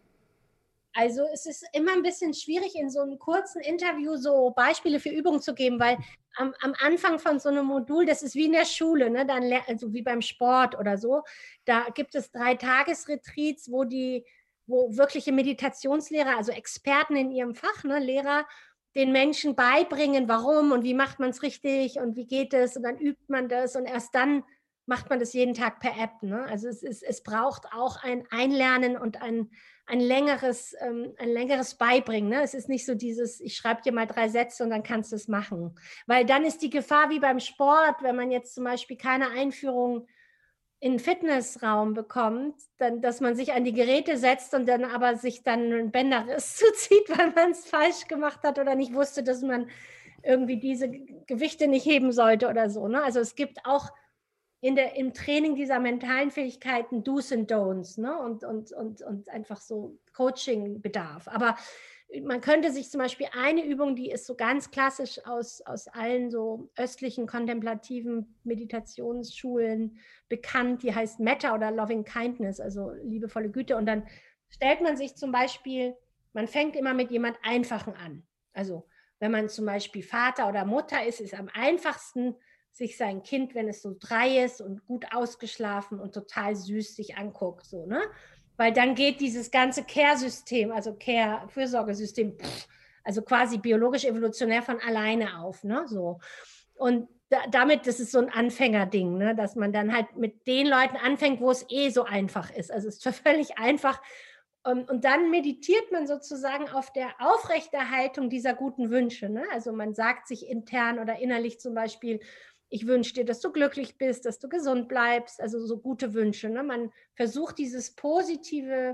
Also es ist immer ein bisschen schwierig, in so einem kurzen Interview so Beispiele für Übungen zu geben, weil am, am Anfang von so einem Modul, das ist wie in der Schule, ne, dann, also wie beim Sport oder so, da gibt es drei Tagesretreats, wo die, wo wirkliche Meditationslehrer, also Experten in ihrem Fach, ne, Lehrer, den Menschen beibringen, warum und wie macht man es richtig und wie geht es und dann übt man das und erst dann macht man das jeden Tag per App, ne? Also es, ist, es braucht auch ein Einlernen und ein, ein, längeres, ähm, ein längeres Beibringen, ne? Es ist nicht so dieses, ich schreibe dir mal drei Sätze und dann kannst du es machen. Weil dann ist die Gefahr wie beim Sport, wenn man jetzt zum Beispiel keine Einführung in einen Fitnessraum bekommt, dann, dass man sich an die Geräte setzt und dann aber sich dann ein Bänderriss zuzieht, weil man es falsch gemacht hat oder nicht wusste, dass man irgendwie diese Gewichte nicht heben sollte oder so, ne? Also es gibt auch in der, im Training dieser mentalen Fähigkeiten Do's and Don'ts, ne? und, und, und, und einfach so Coaching-Bedarf. Aber man könnte sich zum Beispiel eine Übung, die ist so ganz klassisch aus, aus allen so östlichen kontemplativen Meditationsschulen bekannt, die heißt Metta oder Loving Kindness, also liebevolle Güte. Und dann stellt man sich zum Beispiel, man fängt immer mit jemand Einfachen an. Also wenn man zum Beispiel Vater oder Mutter ist, ist am einfachsten, sich sein Kind, wenn es so drei ist und gut ausgeschlafen und total süß sich anguckt, so, ne? Weil dann geht dieses ganze Care-System, also Care-Fürsorgesystem, also quasi biologisch evolutionär von alleine auf, ne? So. Und da, damit, das ist so ein Anfängerding, ne? Dass man dann halt mit den Leuten anfängt, wo es eh so einfach ist. Also es ist völlig einfach. Und dann meditiert man sozusagen auf der Aufrechterhaltung dieser guten Wünsche, ne? Also man sagt sich intern oder innerlich zum Beispiel, ich wünsche dir, dass du glücklich bist, dass du gesund bleibst, also so gute Wünsche, ne? Man versucht dieses positive,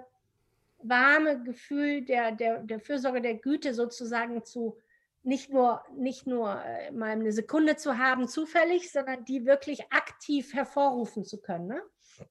warme Gefühl der, der, der Fürsorge, der Güte sozusagen zu, nicht nur, nicht nur äh, mal eine Sekunde zu haben, zufällig, sondern die wirklich aktiv hervorrufen zu können, ne?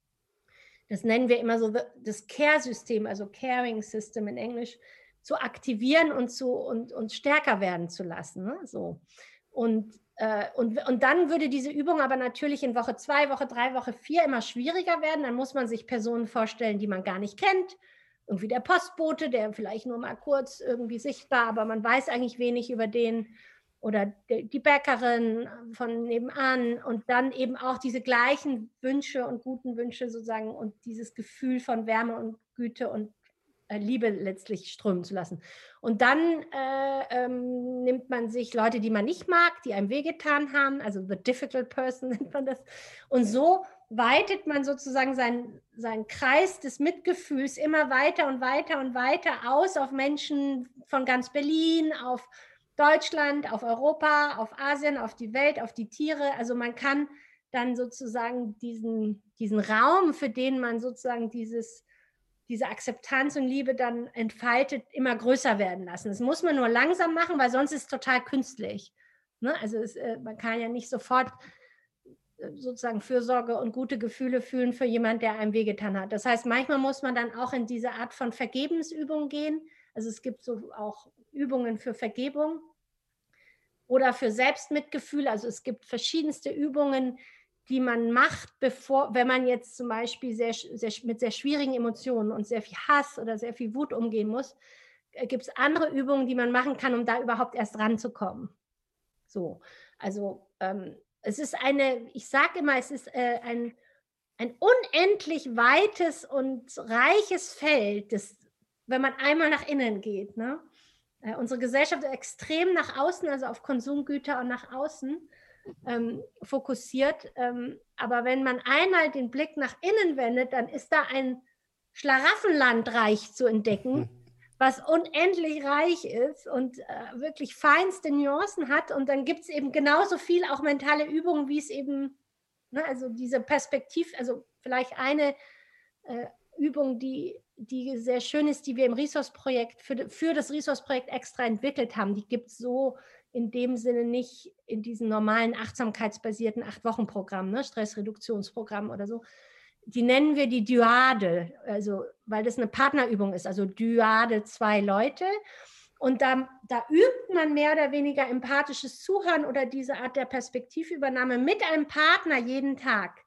Das nennen wir immer so das Care-System, also Caring System in Englisch, zu aktivieren und, zu, und, und stärker werden zu lassen, ne? So. Und, äh, und, und dann würde diese Übung aber natürlich in Woche zwei, Woche drei, Woche vier immer schwieriger werden. Dann muss man sich Personen vorstellen, die man gar nicht kennt. Irgendwie der Postbote, der vielleicht nur mal kurz irgendwie sichtbar, aber man weiß eigentlich wenig über den. Oder die Bäckerin von nebenan. Und dann eben auch diese gleichen Wünsche und guten Wünsche sozusagen und dieses Gefühl von Wärme und Güte und Liebe letztlich strömen zu lassen. Und dann äh, ähm, nimmt man sich Leute, die man nicht mag, die einem wehgetan haben, also the difficult person nennt man das. Und so weitet man sozusagen seinen, seinen Kreis des Mitgefühls immer weiter und weiter und weiter aus auf Menschen von ganz Berlin, auf Deutschland, auf Europa, auf Asien, auf die Welt, auf die Tiere. Also man kann dann sozusagen diesen, diesen Raum, für den man sozusagen dieses diese Akzeptanz und Liebe dann entfaltet, immer größer werden lassen. Das muss man nur langsam machen, weil sonst ist es total künstlich. Ne? Also es, äh, man kann ja nicht sofort äh, sozusagen Fürsorge und gute Gefühle fühlen für jemanden, der einem wehgetan hat. Das heißt, manchmal muss man dann auch in diese Art von Vergebensübung gehen. Also es gibt so auch Übungen für Vergebung oder für Selbstmitgefühl. Also es gibt verschiedenste Übungen, die man macht, bevor, wenn man jetzt zum Beispiel sehr, sehr, mit sehr schwierigen Emotionen und sehr viel Hass oder sehr viel Wut umgehen muss, äh, gibt es andere Übungen, die man machen kann, um da überhaupt erst ranzukommen. So, also ähm, es ist eine, ich sage immer, es ist äh, ein, ein unendlich weites und reiches Feld, das, wenn man einmal nach innen geht, ne? Äh, unsere Gesellschaft ist extrem nach außen, also auf Konsumgüter und nach außen, Ähm, fokussiert. Ähm, aber wenn man einmal den Blick nach innen wendet, dann ist da ein Schlaraffenlandreich zu entdecken, was unendlich reich ist und äh, wirklich feinste Nuancen hat. Und dann gibt es eben genauso viel auch mentale Übungen, wie es eben, ne, also diese Perspektiv, also vielleicht eine äh, Übung, die, die sehr schön ist, die wir im Resource-Projekt, für, für das Resource-Projekt extra entwickelt haben. Die gibt es so in dem Sinne nicht in diesen normalen achtsamkeitsbasierten Acht-Wochen-Programm, ne, Stressreduktionsprogramm oder so. Die nennen wir die Dyade, also weil das eine Partnerübung ist, also Dyade, zwei Leute. Und da, da übt man mehr oder weniger empathisches Zuhören oder diese Art der Perspektivübernahme mit einem Partner jeden Tag.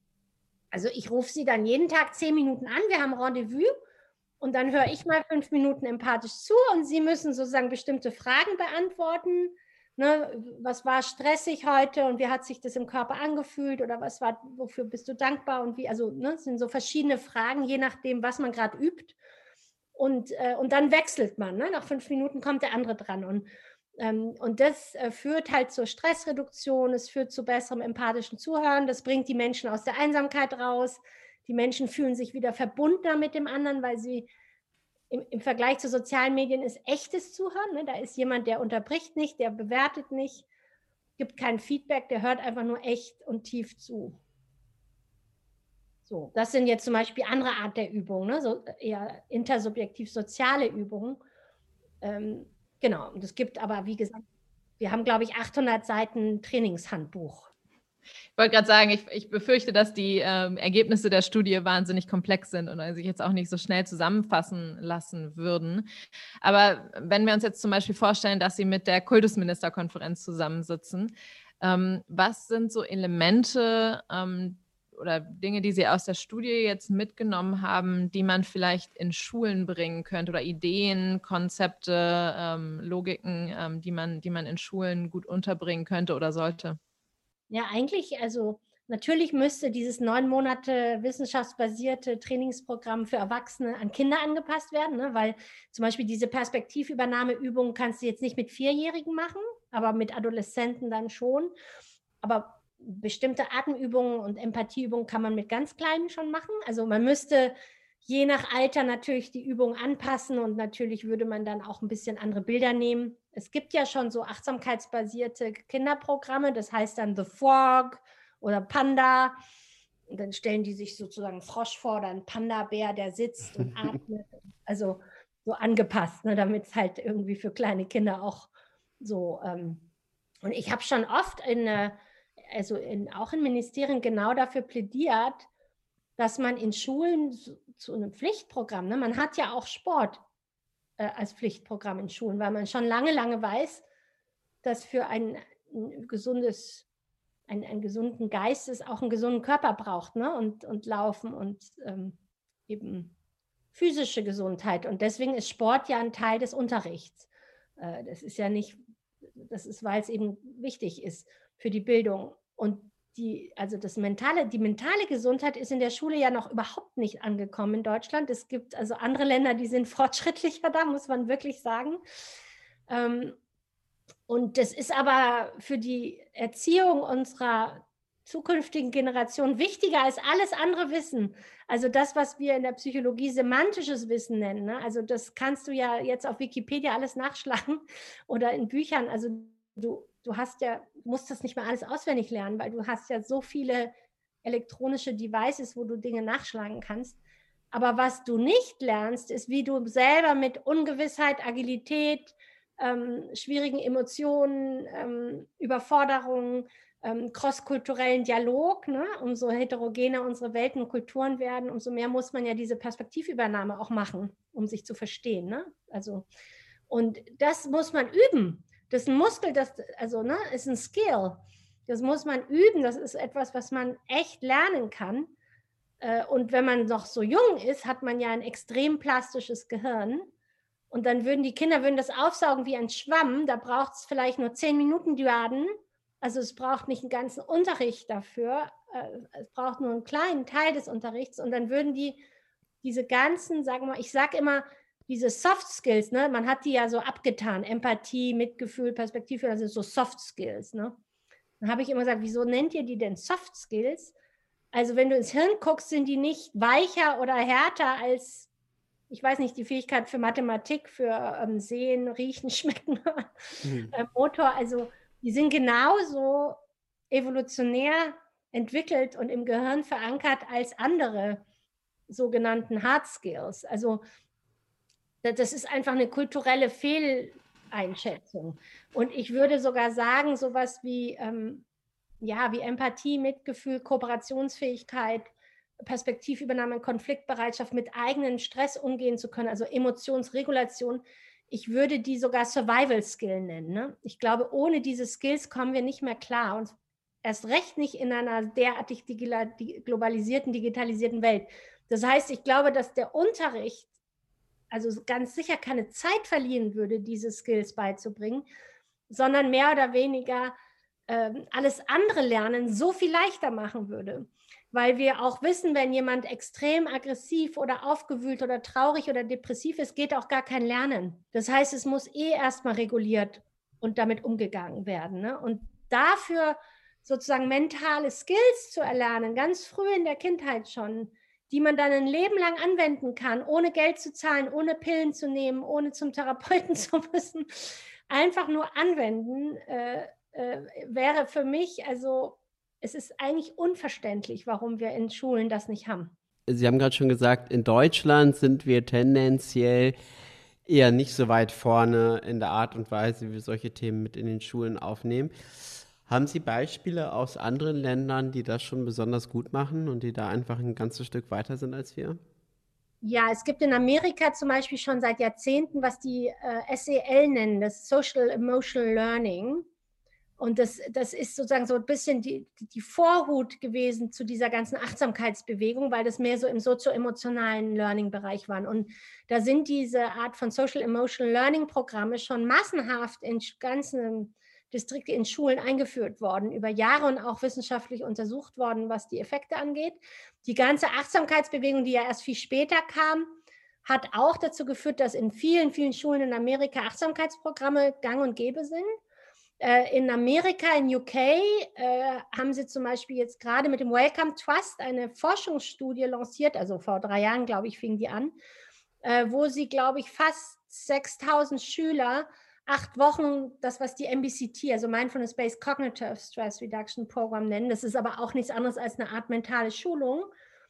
Also ich rufe sie dann jeden Tag zehn Minuten an, wir haben Rendezvous und dann höre ich mal fünf Minuten empathisch zu und sie müssen sozusagen bestimmte Fragen beantworten. Ne, was war stressig heute und wie hat sich das im Körper angefühlt oder was war, wofür bist du dankbar und wie, also ne, es sind so verschiedene Fragen, je nachdem, was man gerade übt. Und, äh, und dann wechselt man. Ne? Nach fünf Minuten kommt der andere dran. Und, ähm, und das äh, führt halt zur Stressreduktion, es führt zu besserem empathischen Zuhören, das bringt die Menschen aus der Einsamkeit raus. Die Menschen fühlen sich wieder verbundener mit dem anderen, weil sie im, im Vergleich zu sozialen Medien ist echtes Zuhören. Ne? Da ist jemand, der unterbricht nicht, der bewertet nicht, gibt kein Feedback, der hört einfach nur echt und tief zu. So, das sind jetzt zum Beispiel andere Art der Übungen, ne? So eher intersubjektiv soziale Übungen. Ähm, genau, und es gibt aber, wie gesagt, wir haben, glaube ich, achthundert Seiten Trainingshandbuch. Ich wollte gerade sagen, ich, ich befürchte, dass die ähm, Ergebnisse der Studie wahnsinnig komplex sind und sich jetzt auch nicht so schnell zusammenfassen lassen würden. Aber wenn wir uns jetzt zum Beispiel vorstellen, dass Sie mit der Kultusministerkonferenz zusammensitzen, ähm, was sind so Elemente ähm, oder Dinge, die Sie aus der Studie jetzt mitgenommen haben, die man vielleicht in Schulen bringen könnte oder Ideen, Konzepte, ähm, Logiken, ähm, die man, die man in Schulen gut unterbringen könnte oder sollte? Ja, eigentlich, also natürlich müsste dieses neun Monate wissenschaftsbasierte Trainingsprogramm für Erwachsene an Kinder angepasst werden, ne? Weil zum Beispiel diese Perspektivübernahmeübungen kannst du jetzt nicht mit Vierjährigen machen, aber mit Adoleszenten dann schon. Aber bestimmte Atemübungen und Empathieübungen kann man mit ganz Kleinen schon machen. Also man müsste je nach Alter natürlich die Übung anpassen und natürlich würde man dann auch ein bisschen andere Bilder nehmen. Es gibt ja schon so achtsamkeitsbasierte Kinderprogramme, das heißt dann The Frog oder Panda. Und dann stellen die sich sozusagen einen Frosch vor oder einen Panda-Bär, der sitzt und atmet. Also so angepasst, ne, damit es halt irgendwie für kleine Kinder auch so. Ähm, und ich habe schon oft in, also in, auch in Ministerien genau dafür plädiert, dass man in Schulen zu, zu einem Pflichtprogramm, ne, man hat ja auch Sport äh, als Pflichtprogramm in Schulen, weil man schon lange, lange weiß, dass für ein, ein gesundes, ein, einen gesunden Geist es auch einen gesunden Körper braucht, ne, und, und Laufen und ähm, eben physische Gesundheit. Und deswegen ist Sport ja ein Teil des Unterrichts. Äh, das ist ja nicht, das ist, weil es eben wichtig ist für die Bildung. Und die, also das mentale, die mentale Gesundheit ist in der Schule ja noch überhaupt nicht angekommen in Deutschland. Es gibt also andere Länder, die sind fortschrittlicher da, muss man wirklich sagen. Ähm, und das ist aber für die Erziehung unserer zukünftigen Generation wichtiger als alles andere Wissen. Also das, was wir in der Psychologie semantisches Wissen nennen, ne? Also das kannst du ja jetzt auf Wikipedia alles nachschlagen oder in Büchern. Also du, du hast ja, musst das nicht mehr alles auswendig lernen, weil du hast ja so viele elektronische Devices, wo du Dinge nachschlagen kannst. Aber was du nicht lernst, ist, wie du selber mit Ungewissheit, Agilität, ähm, schwierigen Emotionen, ähm, Überforderungen, ähm, crosskulturellen Dialog, ne? Umso heterogener unsere Welten und Kulturen werden, umso mehr muss man ja diese Perspektivübernahme auch machen, um sich zu verstehen, ne? Also, und das muss man üben. Das ist ein Muskel, das, also, ne, ist ein Skill. Das muss man üben. Das ist etwas, was man echt lernen kann. Und wenn man noch so jung ist, hat man ja ein extrem plastisches Gehirn. Und dann würden die Kinder würden das aufsaugen wie ein Schwamm. Da braucht es vielleicht nur zehn Minuten Dyaden. Also es braucht nicht einen ganzen Unterricht dafür. Es braucht nur einen kleinen Teil des Unterrichts. Und dann würden die diese ganzen, sagen wir mal, ich sage immer, diese Soft Skills, ne, man hat die ja so abgetan. Empathie, Mitgefühl, Perspektive, das sind so Soft Skills. Ne? Dann habe ich immer gesagt, wieso nennt ihr die denn Soft Skills? Also wenn du ins Hirn guckst, sind die nicht weicher oder härter als, ich weiß nicht, die Fähigkeit für Mathematik, für ähm, Sehen, Riechen, Schmecken, mhm. äh, Motor. Also die sind genauso evolutionär entwickelt und im Gehirn verankert als andere sogenannten Hard Skills. Also das ist einfach eine kulturelle Fehleinschätzung. Und ich würde sogar sagen, sowas wie, ähm, ja, wie Empathie, Mitgefühl, Kooperationsfähigkeit, Perspektivübernahme, Konfliktbereitschaft, mit eigenem Stress umgehen zu können, also Emotionsregulation. Ich würde die sogar Survival Skill nennen. Ne? Ich glaube, ohne diese Skills kommen wir nicht mehr klar und erst recht nicht in einer derartig globalisierten, digitalisierten Welt. Das heißt, ich glaube, dass der Unterricht also ganz sicher keine Zeit verlieren würde, diese Skills beizubringen, sondern mehr oder weniger äh, alles andere Lernen so viel leichter machen würde. Weil wir auch wissen, wenn jemand extrem aggressiv oder aufgewühlt oder traurig oder depressiv ist, geht auch gar kein Lernen. Das heißt, es muss eh erstmal reguliert und damit umgegangen werden. Ne? Und dafür sozusagen mentale Skills zu erlernen, ganz früh in der Kindheit schon, die man dann ein Leben lang anwenden kann, ohne Geld zu zahlen, ohne Pillen zu nehmen, ohne zum Therapeuten zu müssen, einfach nur anwenden, äh, äh, wäre für mich, also es ist eigentlich unverständlich, warum wir in Schulen das nicht haben. Sie haben gerade schon gesagt, in Deutschland sind wir tendenziell eher nicht so weit vorne in der Art und Weise, wie wir solche Themen mit in den Schulen aufnehmen. Haben Sie Beispiele aus anderen Ländern, die das schon besonders gut machen und die da einfach ein ganzes Stück weiter sind als wir? Ja, es gibt in Amerika zum Beispiel schon seit Jahrzehnten, was die äh, S E L nennen, das Social Emotional Learning. Und das, das ist sozusagen so ein bisschen die, die Vorhut gewesen zu dieser ganzen Achtsamkeitsbewegung, weil das mehr so im sozio-emotionalen Learning-Bereich waren. Und da sind diese Art von Social Emotional Learning-Programme schon massenhaft in ganzen Distrikte in Schulen eingeführt worden, über Jahre und auch wissenschaftlich untersucht worden, was die Effekte angeht. Die ganze Achtsamkeitsbewegung, die ja erst viel später kam, hat auch dazu geführt, dass in vielen, vielen Schulen in Amerika Achtsamkeitsprogramme gang und gäbe sind. In Amerika, in U K, äh, haben sie zum Beispiel jetzt gerade mit dem Wellcome Trust eine Forschungsstudie lanciert, also vor drei Jahren, glaube ich, fing die an, äh, wo sie, glaube ich, fast sechstausend Schüler acht Wochen, das, was die M B C T, also Mindfulness-Based Cognitive Stress Reduction Program nennen, das ist aber auch nichts anderes als eine Art mentale Schulung,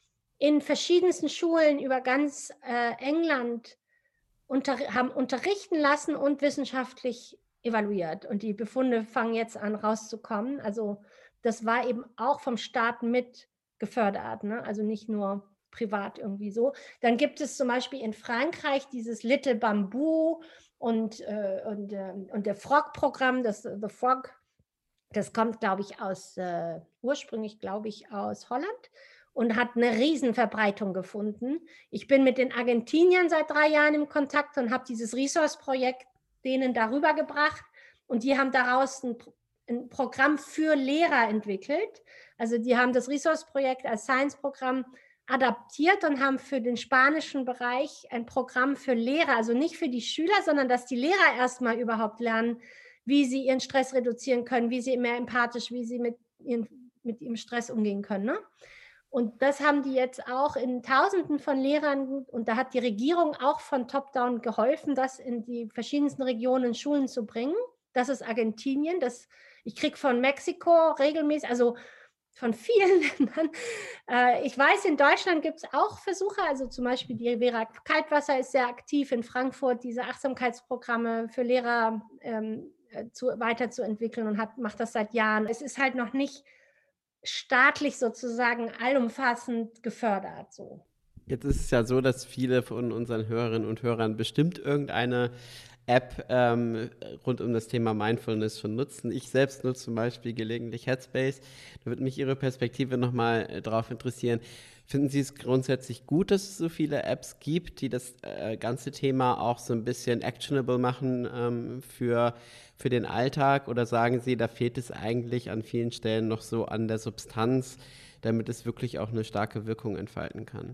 in verschiedensten Schulen über ganz äh, England unter, haben unterrichten lassen und wissenschaftlich evaluiert. Und die Befunde fangen jetzt an rauszukommen. Also das war eben auch vom Staat mit gefördert, ne? Also nicht nur privat irgendwie so. Dann gibt es zum Beispiel in Frankreich dieses Little Bamboo und, äh, und, äh, und der Frog-Programm, das The Frog, das kommt, glaube ich, aus, äh, ursprünglich, glaube ich, aus Holland und hat eine Riesenverbreitung gefunden. Ich bin mit den Argentiniern seit drei Jahren im Kontakt und habe dieses Resource-Projekt denen darüber gebracht und die haben daraus ein, ein Programm für Lehrer entwickelt. Also die haben das Resource-Projekt als Science-Programm adaptiert und haben für den spanischen Bereich ein Programm für Lehrer, also nicht für die Schüler, sondern dass die Lehrer erstmal überhaupt lernen, wie sie ihren Stress reduzieren können, wie sie mehr empathisch, wie sie mit, ihren, mit ihrem Stress umgehen können, ne? Und das haben die jetzt auch in Tausenden von Lehrern, und da hat die Regierung auch von Top-Down geholfen, das in die verschiedensten Regionen Schulen zu bringen. Das ist Argentinien. Das, ich kriege von Mexiko regelmäßig, also von vielen Ländern. Äh, ich weiß, in Deutschland gibt es auch Versuche, also zum Beispiel die Vera Kaltwasser ist sehr aktiv in Frankfurt, diese Achtsamkeitsprogramme für Lehrer ähm, zu, weiterzuentwickeln und hat, macht das seit Jahren. Es ist halt noch nicht staatlich sozusagen allumfassend gefördert. So. Jetzt ist es ja so, dass viele von unseren Hörerinnen und Hörern bestimmt irgendeine App ähm, rund um das Thema Mindfulness schon nutzen. Ich selbst nutze zum Beispiel gelegentlich Headspace. Da würde mich Ihre Perspektive nochmal äh, darauf interessieren. Finden Sie es grundsätzlich gut, dass es so viele Apps gibt, die das äh, ganze Thema auch so ein bisschen actionable machen ähm, für, für den Alltag? Oder sagen Sie, da fehlt es eigentlich an vielen Stellen noch so an der Substanz, damit es wirklich auch eine starke Wirkung entfalten kann?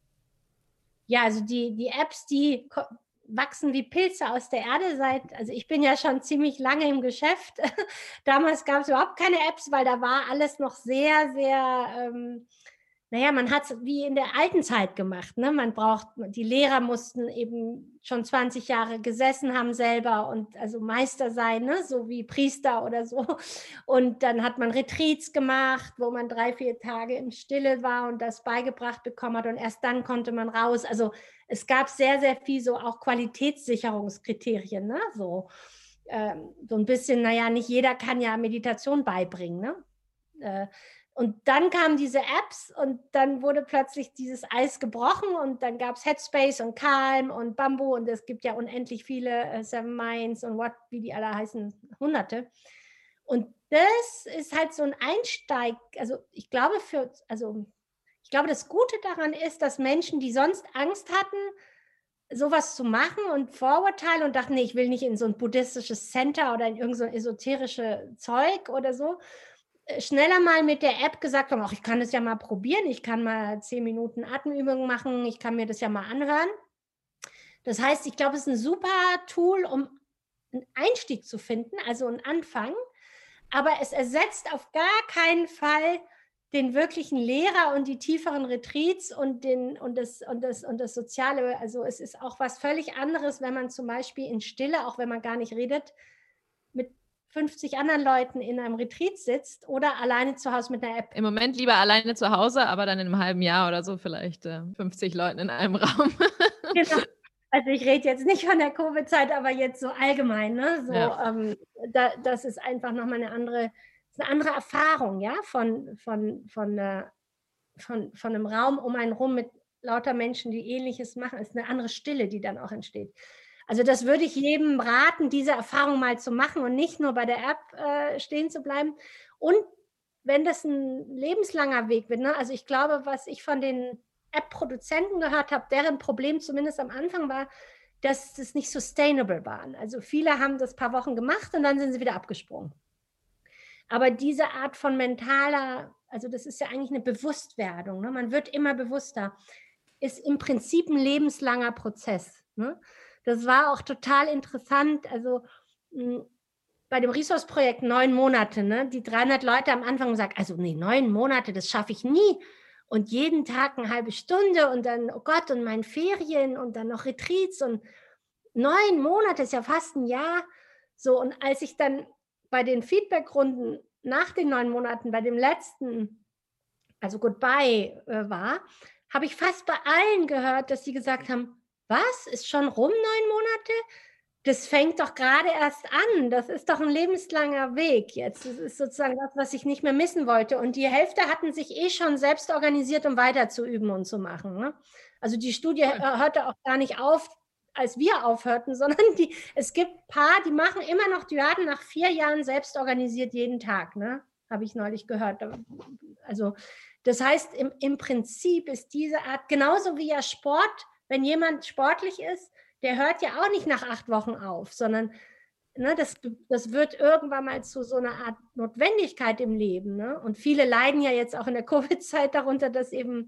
Ja, also die, die Apps, die ko- wachsen wie Pilze aus der Erde seit, also ich bin ja schon ziemlich lange im Geschäft. Damals gab es überhaupt keine Apps, weil da war alles noch sehr, sehr, ähm, naja, man hat es wie in der alten Zeit gemacht, ne? Man braucht, die Lehrer mussten eben schon zwanzig Jahre gesessen haben selber und also Meister sein, ne? So wie Priester oder so. Und dann hat man Retreats gemacht, wo man drei, vier Tage in Stille war und das beigebracht bekommen hat und erst dann konnte man raus. Also es gab sehr, sehr viel so auch Qualitätssicherungskriterien, ne? So, ähm, so ein bisschen, naja, nicht jeder kann ja Meditation beibringen, ne? Äh, Und dann kamen diese Apps und dann wurde plötzlich dieses Eis gebrochen und dann gab es Headspace und Calm und Bamboo und es gibt ja unendlich viele äh, Seven Minds und what, wie die alle heißen, Hunderte. Und das ist halt so ein Einsteig, also ich glaube für, also ich glaube, das Gute daran ist, dass Menschen, die sonst Angst hatten, sowas zu machen und Vorurteile und dachten, nee, ich will nicht in so ein buddhistisches Center oder in irgend so ein esoterische Zeug oder so, schneller mal mit der App gesagt haben, ach, ich kann das ja mal probieren, ich kann mal zehn Minuten Atemübungen machen, ich kann mir das ja mal anhören. Das heißt, ich glaube, es ist ein super Tool, um einen Einstieg zu finden, also einen Anfang, aber es ersetzt auf gar keinen Fall den wirklichen Lehrer und die tieferen Retreats und, den, und, das, und, das, und das Soziale. Also es ist auch was völlig anderes, wenn man zum Beispiel in Stille, auch wenn man gar nicht redet, mit fünfzig anderen Leuten in einem Retreat sitzt oder alleine zu Hause mit einer App. Im Moment lieber alleine zu Hause, aber dann in einem halben Jahr oder so vielleicht äh, fünfzig Leuten in einem Raum. Genau. Also ich rede jetzt nicht von der Covid-Zeit, aber jetzt so allgemein. Ne? So, Ja. ähm, da, das ist einfach nochmal eine andere, eine andere Erfahrung, ja, von, von, von, äh, von, von einem Raum um einen rum mit lauter Menschen, die Ähnliches machen. Es ist eine andere Stille, die dann auch entsteht. Also das würde ich jedem raten, diese Erfahrung mal zu machen und nicht nur bei der App äh, stehen zu bleiben. Und wenn das ein lebenslanger Weg wird, ne? Also ich glaube, was ich von den App-Produzenten gehört habe, deren Problem zumindest am Anfang war, dass es nicht sustainable war. Also viele haben das ein paar Wochen gemacht und dann sind sie wieder abgesprungen. Aber diese Art von mentaler, also das ist ja eigentlich eine Bewusstwerdung, ne? Man wird immer bewusster, ist im Prinzip ein lebenslanger Prozess. Ne? Das war auch total interessant, also mh, bei dem Resource-Projekt neun Monate, ne? Die dreihundert Leute am Anfang gesagt, also nee, neun Monate, das schaffe ich nie. Und jeden Tag eine halbe Stunde und dann, oh Gott, und meine Ferien und dann noch Retreats und neun Monate ist ja fast ein Jahr. So, und als ich dann bei den Feedback-Runden nach den neun Monaten, bei dem letzten, also Goodbye äh, war, habe ich fast bei allen gehört, dass sie gesagt haben, was, ist schon rum neun Monate? Das fängt doch gerade erst an. Das ist doch ein lebenslanger Weg jetzt. Das ist sozusagen das, was ich nicht mehr missen wollte. Und die Hälfte hatten sich eh schon selbst organisiert, um weiterzuüben und zu machen. Ne? Also die Studie cool. hörte auch gar nicht auf, als wir aufhörten, sondern die, es gibt ein paar, die machen immer noch Dyaden nach vier Jahren selbst organisiert jeden Tag. Ne? Habe ich neulich gehört. Also das heißt, im, im Prinzip ist diese Art, genauso wie ja Sport, wenn jemand sportlich ist, der hört ja auch nicht nach acht Wochen auf, sondern ne, das, das wird irgendwann mal zu so einer Art Notwendigkeit im Leben. Ne? Und viele leiden ja jetzt auch in der Covid-Zeit darunter, dass eben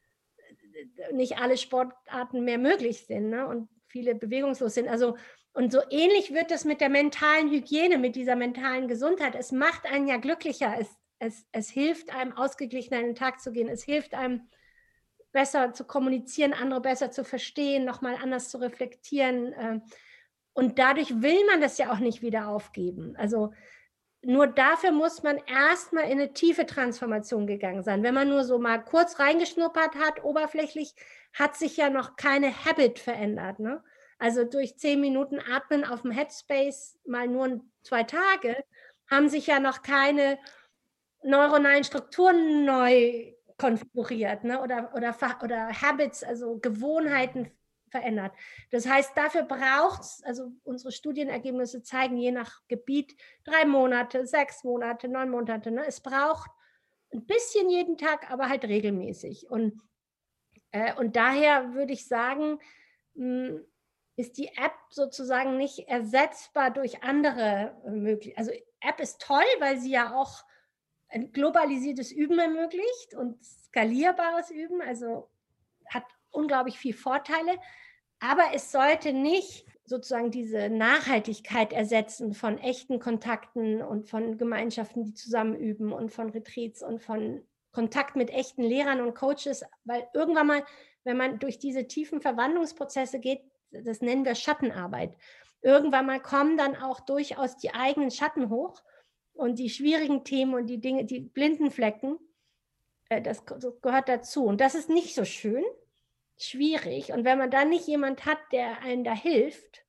nicht alle Sportarten mehr möglich sind, ne? Und viele bewegungslos sind. Also, und so ähnlich wird es mit der mentalen Hygiene, mit dieser mentalen Gesundheit. Es macht einen ja glücklicher. Es, es, es hilft einem, ausgeglichener in den Tag zu gehen. Es hilft einem, besser zu kommunizieren, andere besser zu verstehen, nochmal anders zu reflektieren. Und dadurch will man das ja auch nicht wieder aufgeben. Also nur dafür muss man erstmal in eine tiefe Transformation gegangen sein. Wenn man nur so mal kurz reingeschnuppert hat, oberflächlich, hat sich ja noch keine Habit verändert. Ne? Also durch zehn Minuten Atmen auf dem Headspace mal nur zwei Tage, haben sich ja noch keine neuronalen Strukturen neu konfiguriert, ne? oder, oder, oder Habits, also Gewohnheiten verändert. Das heißt, dafür braucht es, also unsere Studienergebnisse zeigen je nach Gebiet drei Monate, sechs Monate, neun Monate. Ne? Es braucht ein bisschen jeden Tag, aber halt regelmäßig. Und, äh, und daher würde ich sagen, mh, ist die App sozusagen nicht ersetzbar durch andere Möglichkeiten. Also App ist toll, weil sie ja auch ein globalisiertes Üben ermöglicht und skalierbares Üben, also hat unglaublich viele Vorteile, aber es sollte nicht sozusagen diese Nachhaltigkeit ersetzen von echten Kontakten und von Gemeinschaften, die zusammen üben und von Retreats und von Kontakt mit echten Lehrern und Coaches, weil irgendwann mal, wenn man durch diese tiefen Verwandlungsprozesse geht, das nennen wir Schattenarbeit, irgendwann mal kommen dann auch durchaus die eigenen Schatten hoch. Und die schwierigen Themen und die Dinge, die blinden Flecken, äh, das, das gehört dazu. Und das ist nicht so schön, schwierig. Und wenn man dann nicht jemand hat, der einem da hilft,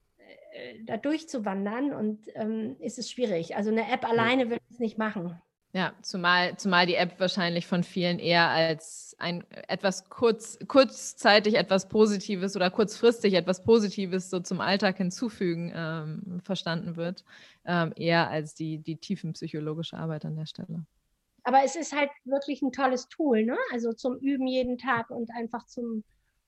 äh, da durchzuwandern, und ähm, ist es schwierig. Also eine App alleine wird es nicht machen. Ja, zumal, zumal die App wahrscheinlich von vielen eher als ein etwas kurz, kurzzeitig etwas Positives oder kurzfristig etwas Positives so zum Alltag hinzufügen ähm, verstanden wird, ähm, eher als die, die tiefenpsychologische Arbeit an der Stelle. Aber es ist halt wirklich ein tolles Tool, ne? Also zum Üben jeden Tag und einfach zum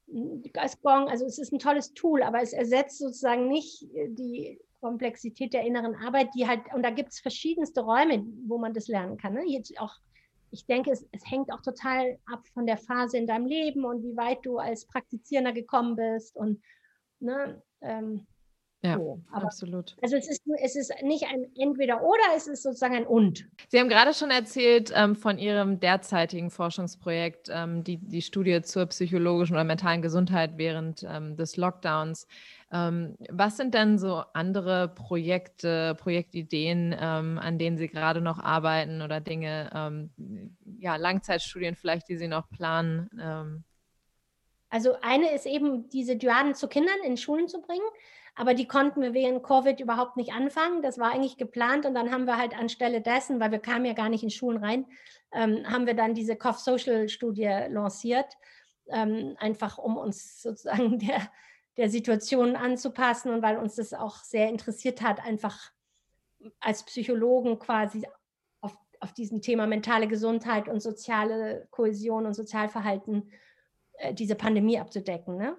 als Gong. Also es ist ein tolles Tool, aber es ersetzt sozusagen nicht die Komplexität der inneren Arbeit, die halt, und da gibt es verschiedenste Räume, wo man das lernen kann. Ne? Jetzt auch, ich denke, es, es hängt auch total ab von der Phase in deinem Leben und wie weit du als Praktizierender gekommen bist und ne, ähm, ja, so. Aber, absolut. Also es ist, es ist nicht ein Entweder-Oder, es ist sozusagen ein Und. Sie haben gerade schon erzählt ähm, von Ihrem derzeitigen Forschungsprojekt, ähm, die, die Studie zur psychologischen oder mentalen Gesundheit während ähm, des Lockdowns. Ähm, was sind denn so andere Projekte, Projektideen, ähm, an denen Sie gerade noch arbeiten oder Dinge, ähm, ja, Langzeitstudien vielleicht, die Sie noch planen? Ähm? Also eine ist eben, diese Dyaden zu Kindern in Schulen zu bringen. Aber die konnten wir während Covid überhaupt nicht anfangen. Das war eigentlich geplant. Und dann haben wir halt anstelle dessen, weil wir kamen ja gar nicht in Schulen rein, ähm, haben wir dann diese Cough Social Studie lanciert, ähm, einfach um uns sozusagen der, der Situation anzupassen und weil uns das auch sehr interessiert hat, einfach als Psychologen quasi auf, auf diesem Thema mentale Gesundheit und soziale Kohäsion und Sozialverhalten äh, diese Pandemie abzudecken, ne?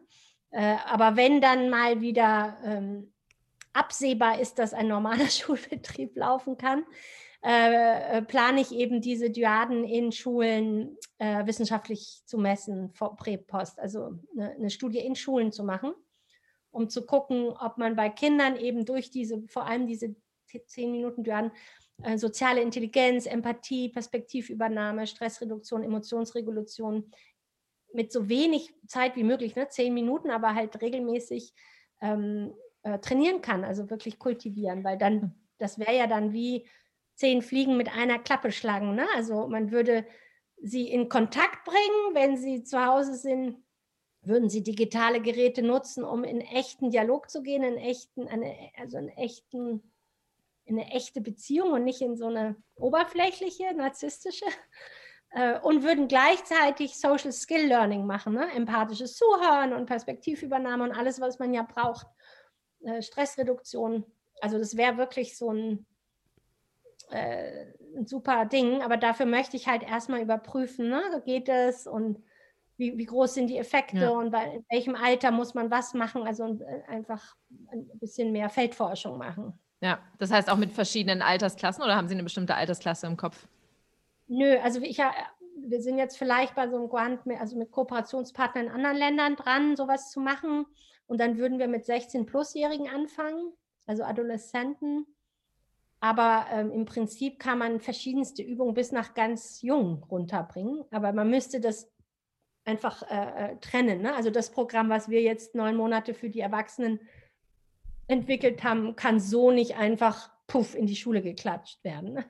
Äh, aber wenn dann mal wieder ähm, absehbar ist, dass ein normaler Schulbetrieb laufen kann, äh, äh, plane ich eben diese Dyaden in Schulen äh, wissenschaftlich zu messen, vor Prä-Post, also eine, eine Studie in Schulen zu machen, um zu gucken, ob man bei Kindern eben durch diese, vor allem diese zehn Minuten Dyaden, äh, soziale Intelligenz, Empathie, Perspektivübernahme, Stressreduktion, Emotionsregulation mit so wenig Zeit wie möglich, ne, zehn Minuten, aber halt regelmäßig ähm, äh, trainieren kann, also wirklich kultivieren, weil dann, das wäre ja dann wie zehn Fliegen mit einer Klappe schlagen, ne? Also man würde sie in Kontakt bringen, wenn sie zu Hause sind, würden sie digitale Geräte nutzen, um in echten Dialog zu gehen, in echten, eine, also in echten, in eine echte Beziehung und nicht in so eine oberflächliche, narzisstische, äh, und würden gleichzeitig Social Skill Learning machen, ne? Empathisches Zuhören und Perspektivübernahme und alles, was man ja braucht, äh, Stressreduktion. Also das wäre wirklich so ein Äh, ein super Ding, aber dafür möchte ich halt erstmal überprüfen, ne? Geht es und wie, wie groß sind die Effekte ja. Und bei, in welchem Alter muss man was machen, also äh, einfach ein bisschen mehr Feldforschung machen. Ja, das heißt auch mit verschiedenen Altersklassen oder haben Sie eine bestimmte Altersklasse im Kopf? Nö, also ich, wir sind jetzt vielleicht bei so einem Grant, also mit Kooperationspartnern in anderen Ländern dran, sowas zu machen und dann würden wir mit sechzehn-Plus-Jährigen anfangen, also Adoleszenten. Aber ähm, im Prinzip kann man verschiedenste Übungen bis nach ganz jung runterbringen. Aber man müsste das einfach äh, trennen. Ne? Also das Programm, was wir jetzt neun Monate für die Erwachsenen entwickelt haben, kann so nicht einfach puff in die Schule geklatscht werden.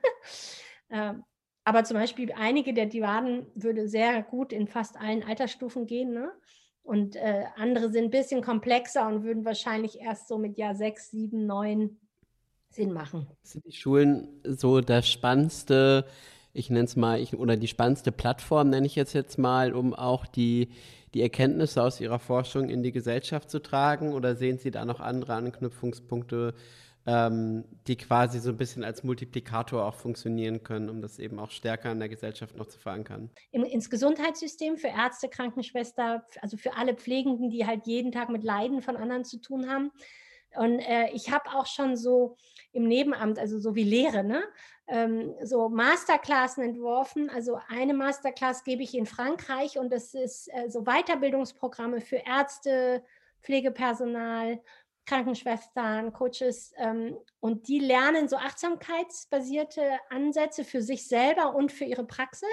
ähm, aber zum Beispiel einige der Dyaden würde sehr gut in fast allen Altersstufen gehen. Ne? Und äh, andere sind ein bisschen komplexer und würden wahrscheinlich erst so mit Jahr sechs, sieben, neun Sinn machen. Sind die Schulen so das spannendste, ich nenne es mal, ich, oder die spannendste Plattform, nenne ich jetzt jetzt mal, um auch die, die Erkenntnisse aus Ihrer Forschung in die Gesellschaft zu tragen? Oder sehen Sie da noch andere Anknüpfungspunkte, ähm, die quasi so ein bisschen als Multiplikator auch funktionieren können, um das eben auch stärker in der Gesellschaft noch zu verankern? Im, ins Gesundheitssystem für Ärzte, Krankenschwester, also für alle Pflegenden, die halt jeden Tag mit Leiden von anderen zu tun haben. Und äh, ich habe auch schon so im Nebenamt, also so wie Lehre, ne, ähm, so Masterclassen entworfen. Also eine Masterclass gebe ich in Frankreich und das ist äh, so Weiterbildungsprogramme für Ärzte, Pflegepersonal, Krankenschwestern, Coaches. Ähm, und die lernen so achtsamkeitsbasierte Ansätze für sich selber und für ihre Praxis.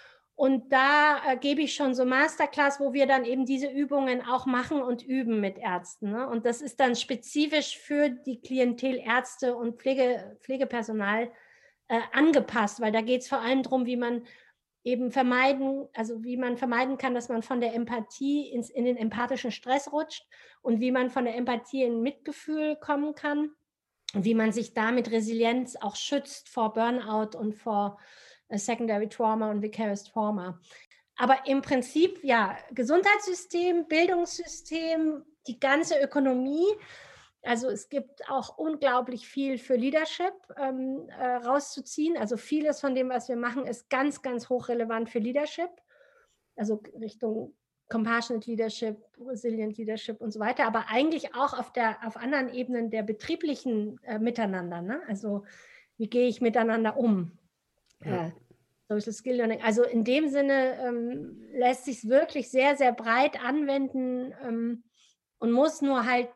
Und da äh, gebe ich schon so Masterclass, wo wir dann eben diese Übungen auch machen und üben mit Ärzten. Ne? Und das ist dann spezifisch für die Klientel Ärzte und Pflege, Pflegepersonal äh, angepasst, weil da geht es vor allem darum, wie man eben vermeiden, also wie man vermeiden kann, dass man von der Empathie ins, in den empathischen Stress rutscht und wie man von der Empathie in Mitgefühl kommen kann und wie man sich damit Resilienz auch schützt vor Burnout und vor Secondary Trauma und Vicarious Trauma. Aber im Prinzip, ja, Gesundheitssystem, Bildungssystem, die ganze Ökonomie. Also es gibt auch unglaublich viel für Leadership ähm, äh, rauszuziehen. Also vieles von dem, was wir machen, ist ganz, ganz hochrelevant für Leadership. Also Richtung Compassionate Leadership, Resilient Leadership und so weiter. Aber eigentlich auch auf, der, auf anderen Ebenen der betrieblichen äh, Miteinander. Ne? Also wie gehe ich miteinander um? Ja. Äh, Social Skill Learning. Also in dem Sinne ähm, lässt sich es wirklich sehr, sehr breit anwenden ähm, und muss nur halt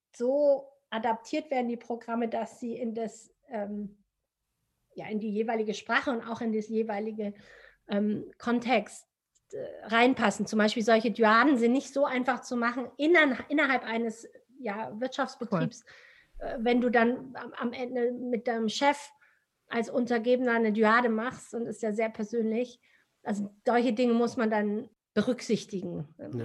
so adaptiert werden, die Programme, dass sie in das, ähm, ja, in die jeweilige Sprache und auch in das jeweilige ähm, Kontext äh, reinpassen. Zum Beispiel solche Dyaden sind nicht so einfach zu machen inner, innerhalb eines ja, Wirtschaftsbetriebs, cool. äh, wenn du dann am, am Ende mit deinem Chef als Untergebener eine Dyade machst und ist ja sehr persönlich. Also solche Dinge muss man dann berücksichtigen. Ja.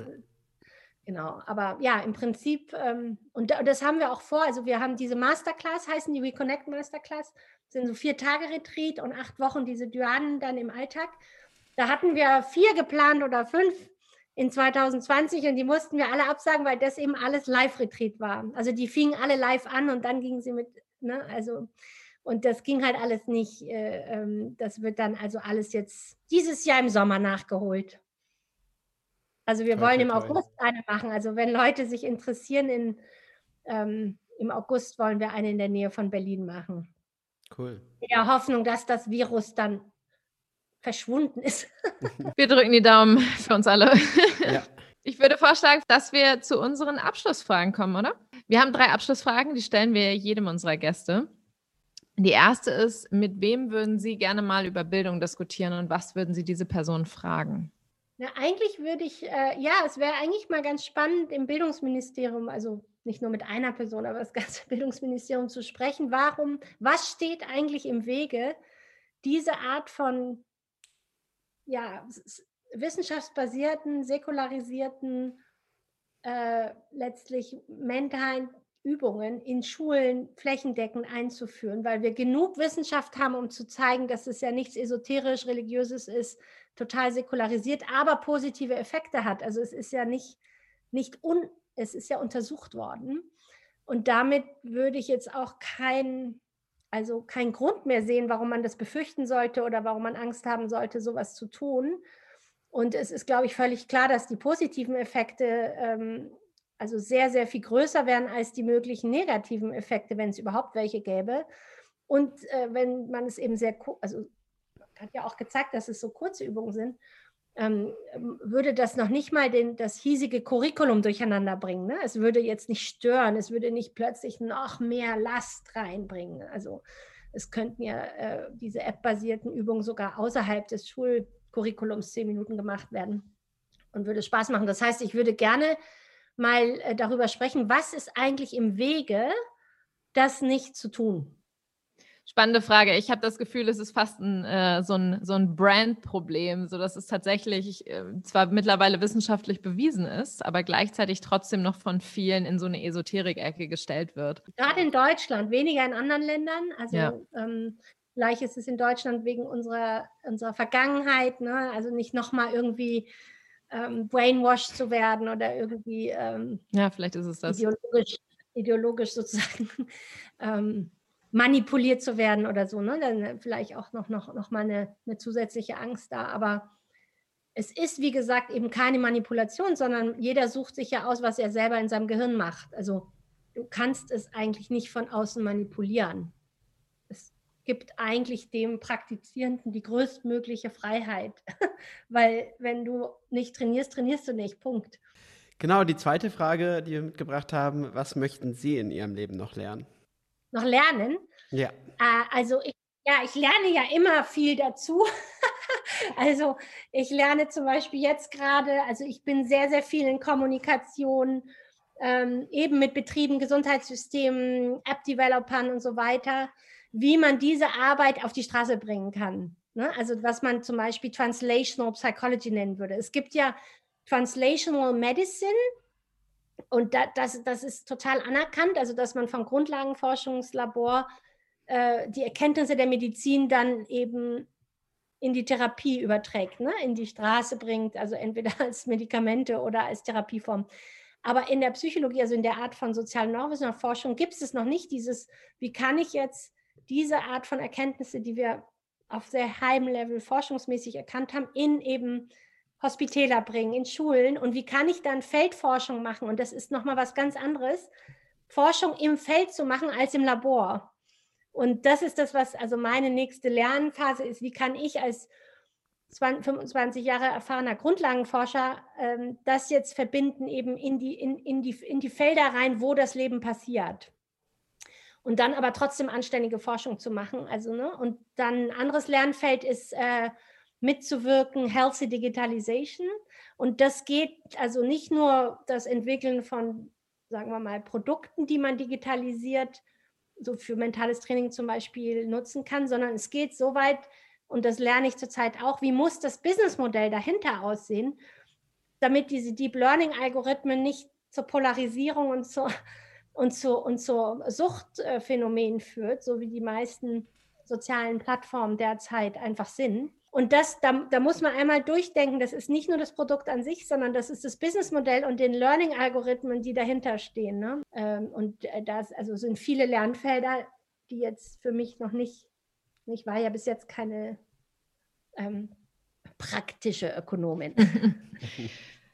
Genau, aber ja, im Prinzip, ähm, und das haben wir auch vor, also wir haben diese Masterclass, heißen die Reconnect Masterclass, sind so vier Tage Retreat und acht Wochen diese Dyaden dann im Alltag. Da hatten wir vier geplant oder fünf in zwanzig zwanzig und die mussten wir alle absagen, weil das eben alles Live-Retreat war. Also die fingen alle live an und dann gingen sie mit, ne, also und das ging halt alles nicht. Äh, ähm, das wird dann also alles jetzt dieses Jahr im Sommer nachgeholt. Also wir Toi, wollen toi, im toi. August eine machen. Also wenn Leute sich interessieren, in, ähm, im August wollen wir eine in der Nähe von Berlin machen. Cool. In der Hoffnung, dass das Virus dann verschwunden ist. Wir drücken die Daumen für uns alle. Ja. Ich würde vorschlagen, dass wir zu unseren Abschlussfragen kommen, oder? Wir haben drei Abschlussfragen, die stellen wir jedem unserer Gäste. Die erste ist, mit wem würden Sie gerne mal über Bildung diskutieren und was würden Sie diese Person fragen? Na, eigentlich würde ich, äh, ja, es wäre eigentlich mal ganz spannend im Bildungsministerium, also nicht nur mit einer Person, aber das ganze Bildungsministerium zu sprechen. Warum, was steht eigentlich im Wege, diese Art von ja, wissenschaftsbasierten, säkularisierten, äh, letztlich mentalen Übungen in Schulen flächendeckend einzuführen, weil wir genug Wissenschaft haben, um zu zeigen, dass es ja nichts esoterisch religiöses ist, total säkularisiert, aber positive Effekte hat. Also es ist ja nicht, nicht un, es ist ja untersucht worden. Und damit würde ich jetzt auch kein, also keinen Grund mehr sehen, warum man das befürchten sollte oder warum man Angst haben sollte, sowas zu tun. Und es ist, glaube ich, völlig klar, dass die positiven Effekte ähm, also sehr, sehr viel größer wären als die möglichen negativen Effekte, wenn es überhaupt welche gäbe. Und äh, wenn man es eben sehr, also hat ja auch gezeigt, dass es so kurze Übungen sind, ähm, würde das noch nicht mal den, das hiesige Curriculum durcheinander bringen. Ne? Es würde jetzt nicht stören, es würde nicht plötzlich noch mehr Last reinbringen. Also es könnten ja äh, diese App-basierten Übungen sogar außerhalb des Schulcurriculums zehn Minuten gemacht werden und würde Spaß machen. Das heißt, ich würde gerne mal äh, darüber sprechen, was ist eigentlich im Wege, das nicht zu tun. Spannende Frage. Ich habe das Gefühl, es ist fast ein, äh, so ein, so ein Brand-Problem, sodass es tatsächlich äh, zwar mittlerweile wissenschaftlich bewiesen ist, aber gleichzeitig trotzdem noch von vielen in so eine Esoterik-Ecke gestellt wird. Gerade in Deutschland, weniger in anderen Ländern. Also ja. ähm, vielleicht ist es in Deutschland wegen unserer, unserer Vergangenheit, ne? Also nicht nochmal irgendwie ähm, brainwashed zu werden oder irgendwie ähm, ja, vielleicht ist es das. Ideologisch, ideologisch sozusagen ähm, manipuliert zu werden oder so, ne? Dann vielleicht auch noch, noch, noch mal eine, eine zusätzliche Angst da. Aber es ist, wie gesagt, eben keine Manipulation, sondern jeder sucht sich ja aus, was er selber in seinem Gehirn macht. Also du kannst es eigentlich nicht von außen manipulieren. Es gibt eigentlich dem Praktizierenden die größtmögliche Freiheit, weil wenn du nicht trainierst, trainierst du nicht, Punkt. Genau, die zweite Frage, die wir mitgebracht haben, was möchten Sie in Ihrem Leben noch lernen? Noch lernen? Ja. Äh, also ich, ja, ich lerne ja immer viel dazu. Also ich lerne zum Beispiel jetzt gerade, also ich bin sehr, sehr viel in Kommunikation, ähm, eben mit Betrieben, Gesundheitssystemen, App-Developern und so weiter, wie man diese Arbeit auf die Straße bringen kann. Ne? Also was man zum Beispiel Translational Psychology nennen würde. Es gibt ja Translational Medicine, und da, das, das ist total anerkannt, also dass man vom Grundlagenforschungslabor äh, die Erkenntnisse der Medizin dann eben in die Therapie überträgt, ne? In die Straße bringt, also entweder als Medikamente oder als Therapieform. Aber in der Psychologie, also in der Art von sozialen Neurowissenschaftsforschung, gibt es noch nicht dieses, wie kann ich jetzt diese Art von Erkenntnisse, die wir auf sehr hohem Level forschungsmäßig erkannt haben, in eben Hospitäler bringen, in Schulen, und wie kann ich dann Feldforschung machen? Und das ist nochmal was ganz anderes, Forschung im Feld zu machen als im Labor. Und das ist das, was also meine nächste Lernphase ist. Wie kann ich als fünfundzwanzig Jahre erfahrener Grundlagenforscher ähm, das jetzt verbinden eben in die, in, in, die, in die Felder rein, wo das Leben passiert? Und dann aber trotzdem anständige Forschung zu machen. Also, ne? Und dann ein anderes Lernfeld ist äh, mitzuwirken, Healthy Digitalization. Und das geht also nicht nur das Entwickeln von, sagen wir mal, Produkten, die man digitalisiert, so für mentales Training zum Beispiel nutzen kann, sondern es geht so weit, und das lerne ich zurzeit auch, wie muss das Businessmodell dahinter aussehen, damit diese Deep Learning-Algorithmen nicht zur Polarisierung und zur, und zu, und zur Suchtphänomen führt, so wie die meisten sozialen Plattformen derzeit einfach sind. Und das, da, da muss man einmal durchdenken, das ist nicht nur das Produkt an sich, sondern das ist das Businessmodell und den Learning-Algorithmen, die dahinter stehen. Ne? Und das also sind viele Lernfelder, die jetzt für mich noch nicht, ich war ja bis jetzt keine ähm, praktische Ökonomin.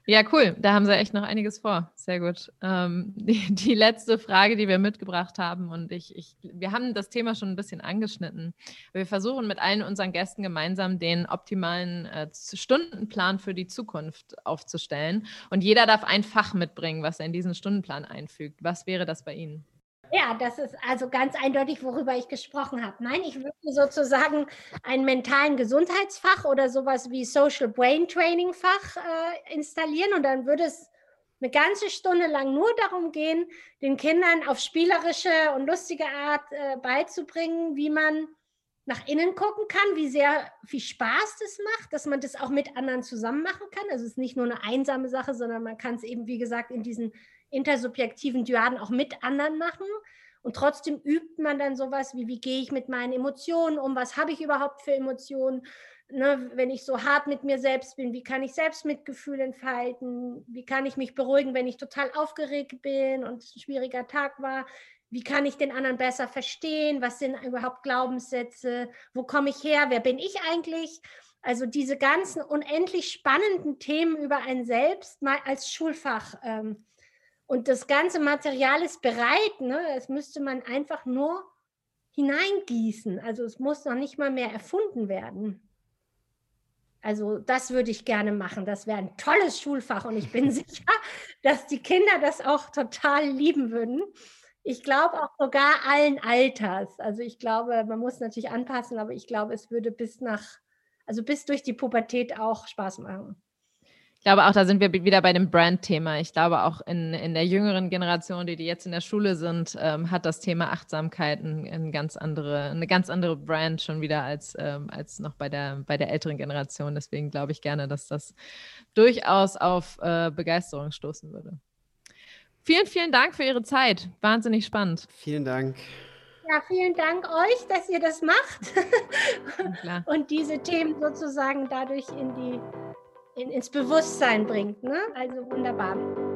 Ja, cool. Da haben Sie echt noch einiges vor. Sehr gut. Ähm, die, die letzte Frage, die wir mitgebracht haben, und ich, ich, wir haben das Thema schon ein bisschen angeschnitten. Wir versuchen mit allen unseren Gästen gemeinsam den optimalen äh, Stundenplan für die Zukunft aufzustellen. Und jeder darf ein Fach mitbringen, was er in diesen Stundenplan einfügt. Was wäre das bei Ihnen? Ja, das ist also ganz eindeutig, worüber ich gesprochen habe. Nein, ich würde sozusagen ein mentalen Gesundheitsfach oder sowas wie Social Brain Training Fach äh, installieren, und dann würde es eine ganze Stunde lang nur darum gehen, den Kindern auf spielerische und lustige Art äh, beizubringen, wie man nach innen gucken kann, wie sehr viel Spaß das macht, dass man das auch mit anderen zusammen machen kann. Also es ist nicht nur eine einsame Sache, sondern man kann es eben, wie gesagt, in diesen intersubjektiven Dyaden auch mit anderen machen. Und trotzdem übt man dann sowas wie, wie gehe ich mit meinen Emotionen um, was habe ich überhaupt für Emotionen, ne, wenn ich so hart mit mir selbst bin, wie kann ich Selbstmitgefühl entfalten, wie kann ich mich beruhigen, wenn ich total aufgeregt bin und es ein schwieriger Tag war, wie kann ich den anderen besser verstehen, was sind überhaupt Glaubenssätze, wo komme ich her, wer bin ich eigentlich? Also diese ganzen unendlich spannenden Themen über ein Selbst mal als Schulfach. Ähm, und das ganze Material ist bereit, ne? Es müsste man einfach nur hineingießen. Also es muss noch nicht mal mehr erfunden werden. Also das würde ich gerne machen. Das wäre ein tolles Schulfach und ich bin sicher, dass die Kinder das auch total lieben würden. Ich glaube auch sogar allen Alters. Also ich glaube, man muss natürlich anpassen, aber ich glaube, es würde bis nach, also bis durch die Pubertät auch Spaß machen. Ich glaube auch, da sind wir wieder bei dem Brand-Thema. Ich glaube auch in, in der jüngeren Generation, die, die jetzt in der Schule sind, ähm, hat das Thema Achtsamkeit ein, ein ganz andere, eine ganz andere Brand schon wieder als, ähm, als noch bei der, bei der älteren Generation. Deswegen glaube ich gerne, dass das durchaus auf äh, Begeisterung stoßen würde. Vielen, vielen Dank für Ihre Zeit. Wahnsinnig spannend. Vielen Dank. Ja, vielen Dank euch, dass ihr das macht Klar. und diese Themen sozusagen dadurch in die In, ins Bewusstsein bringt. Ne? Also wunderbar.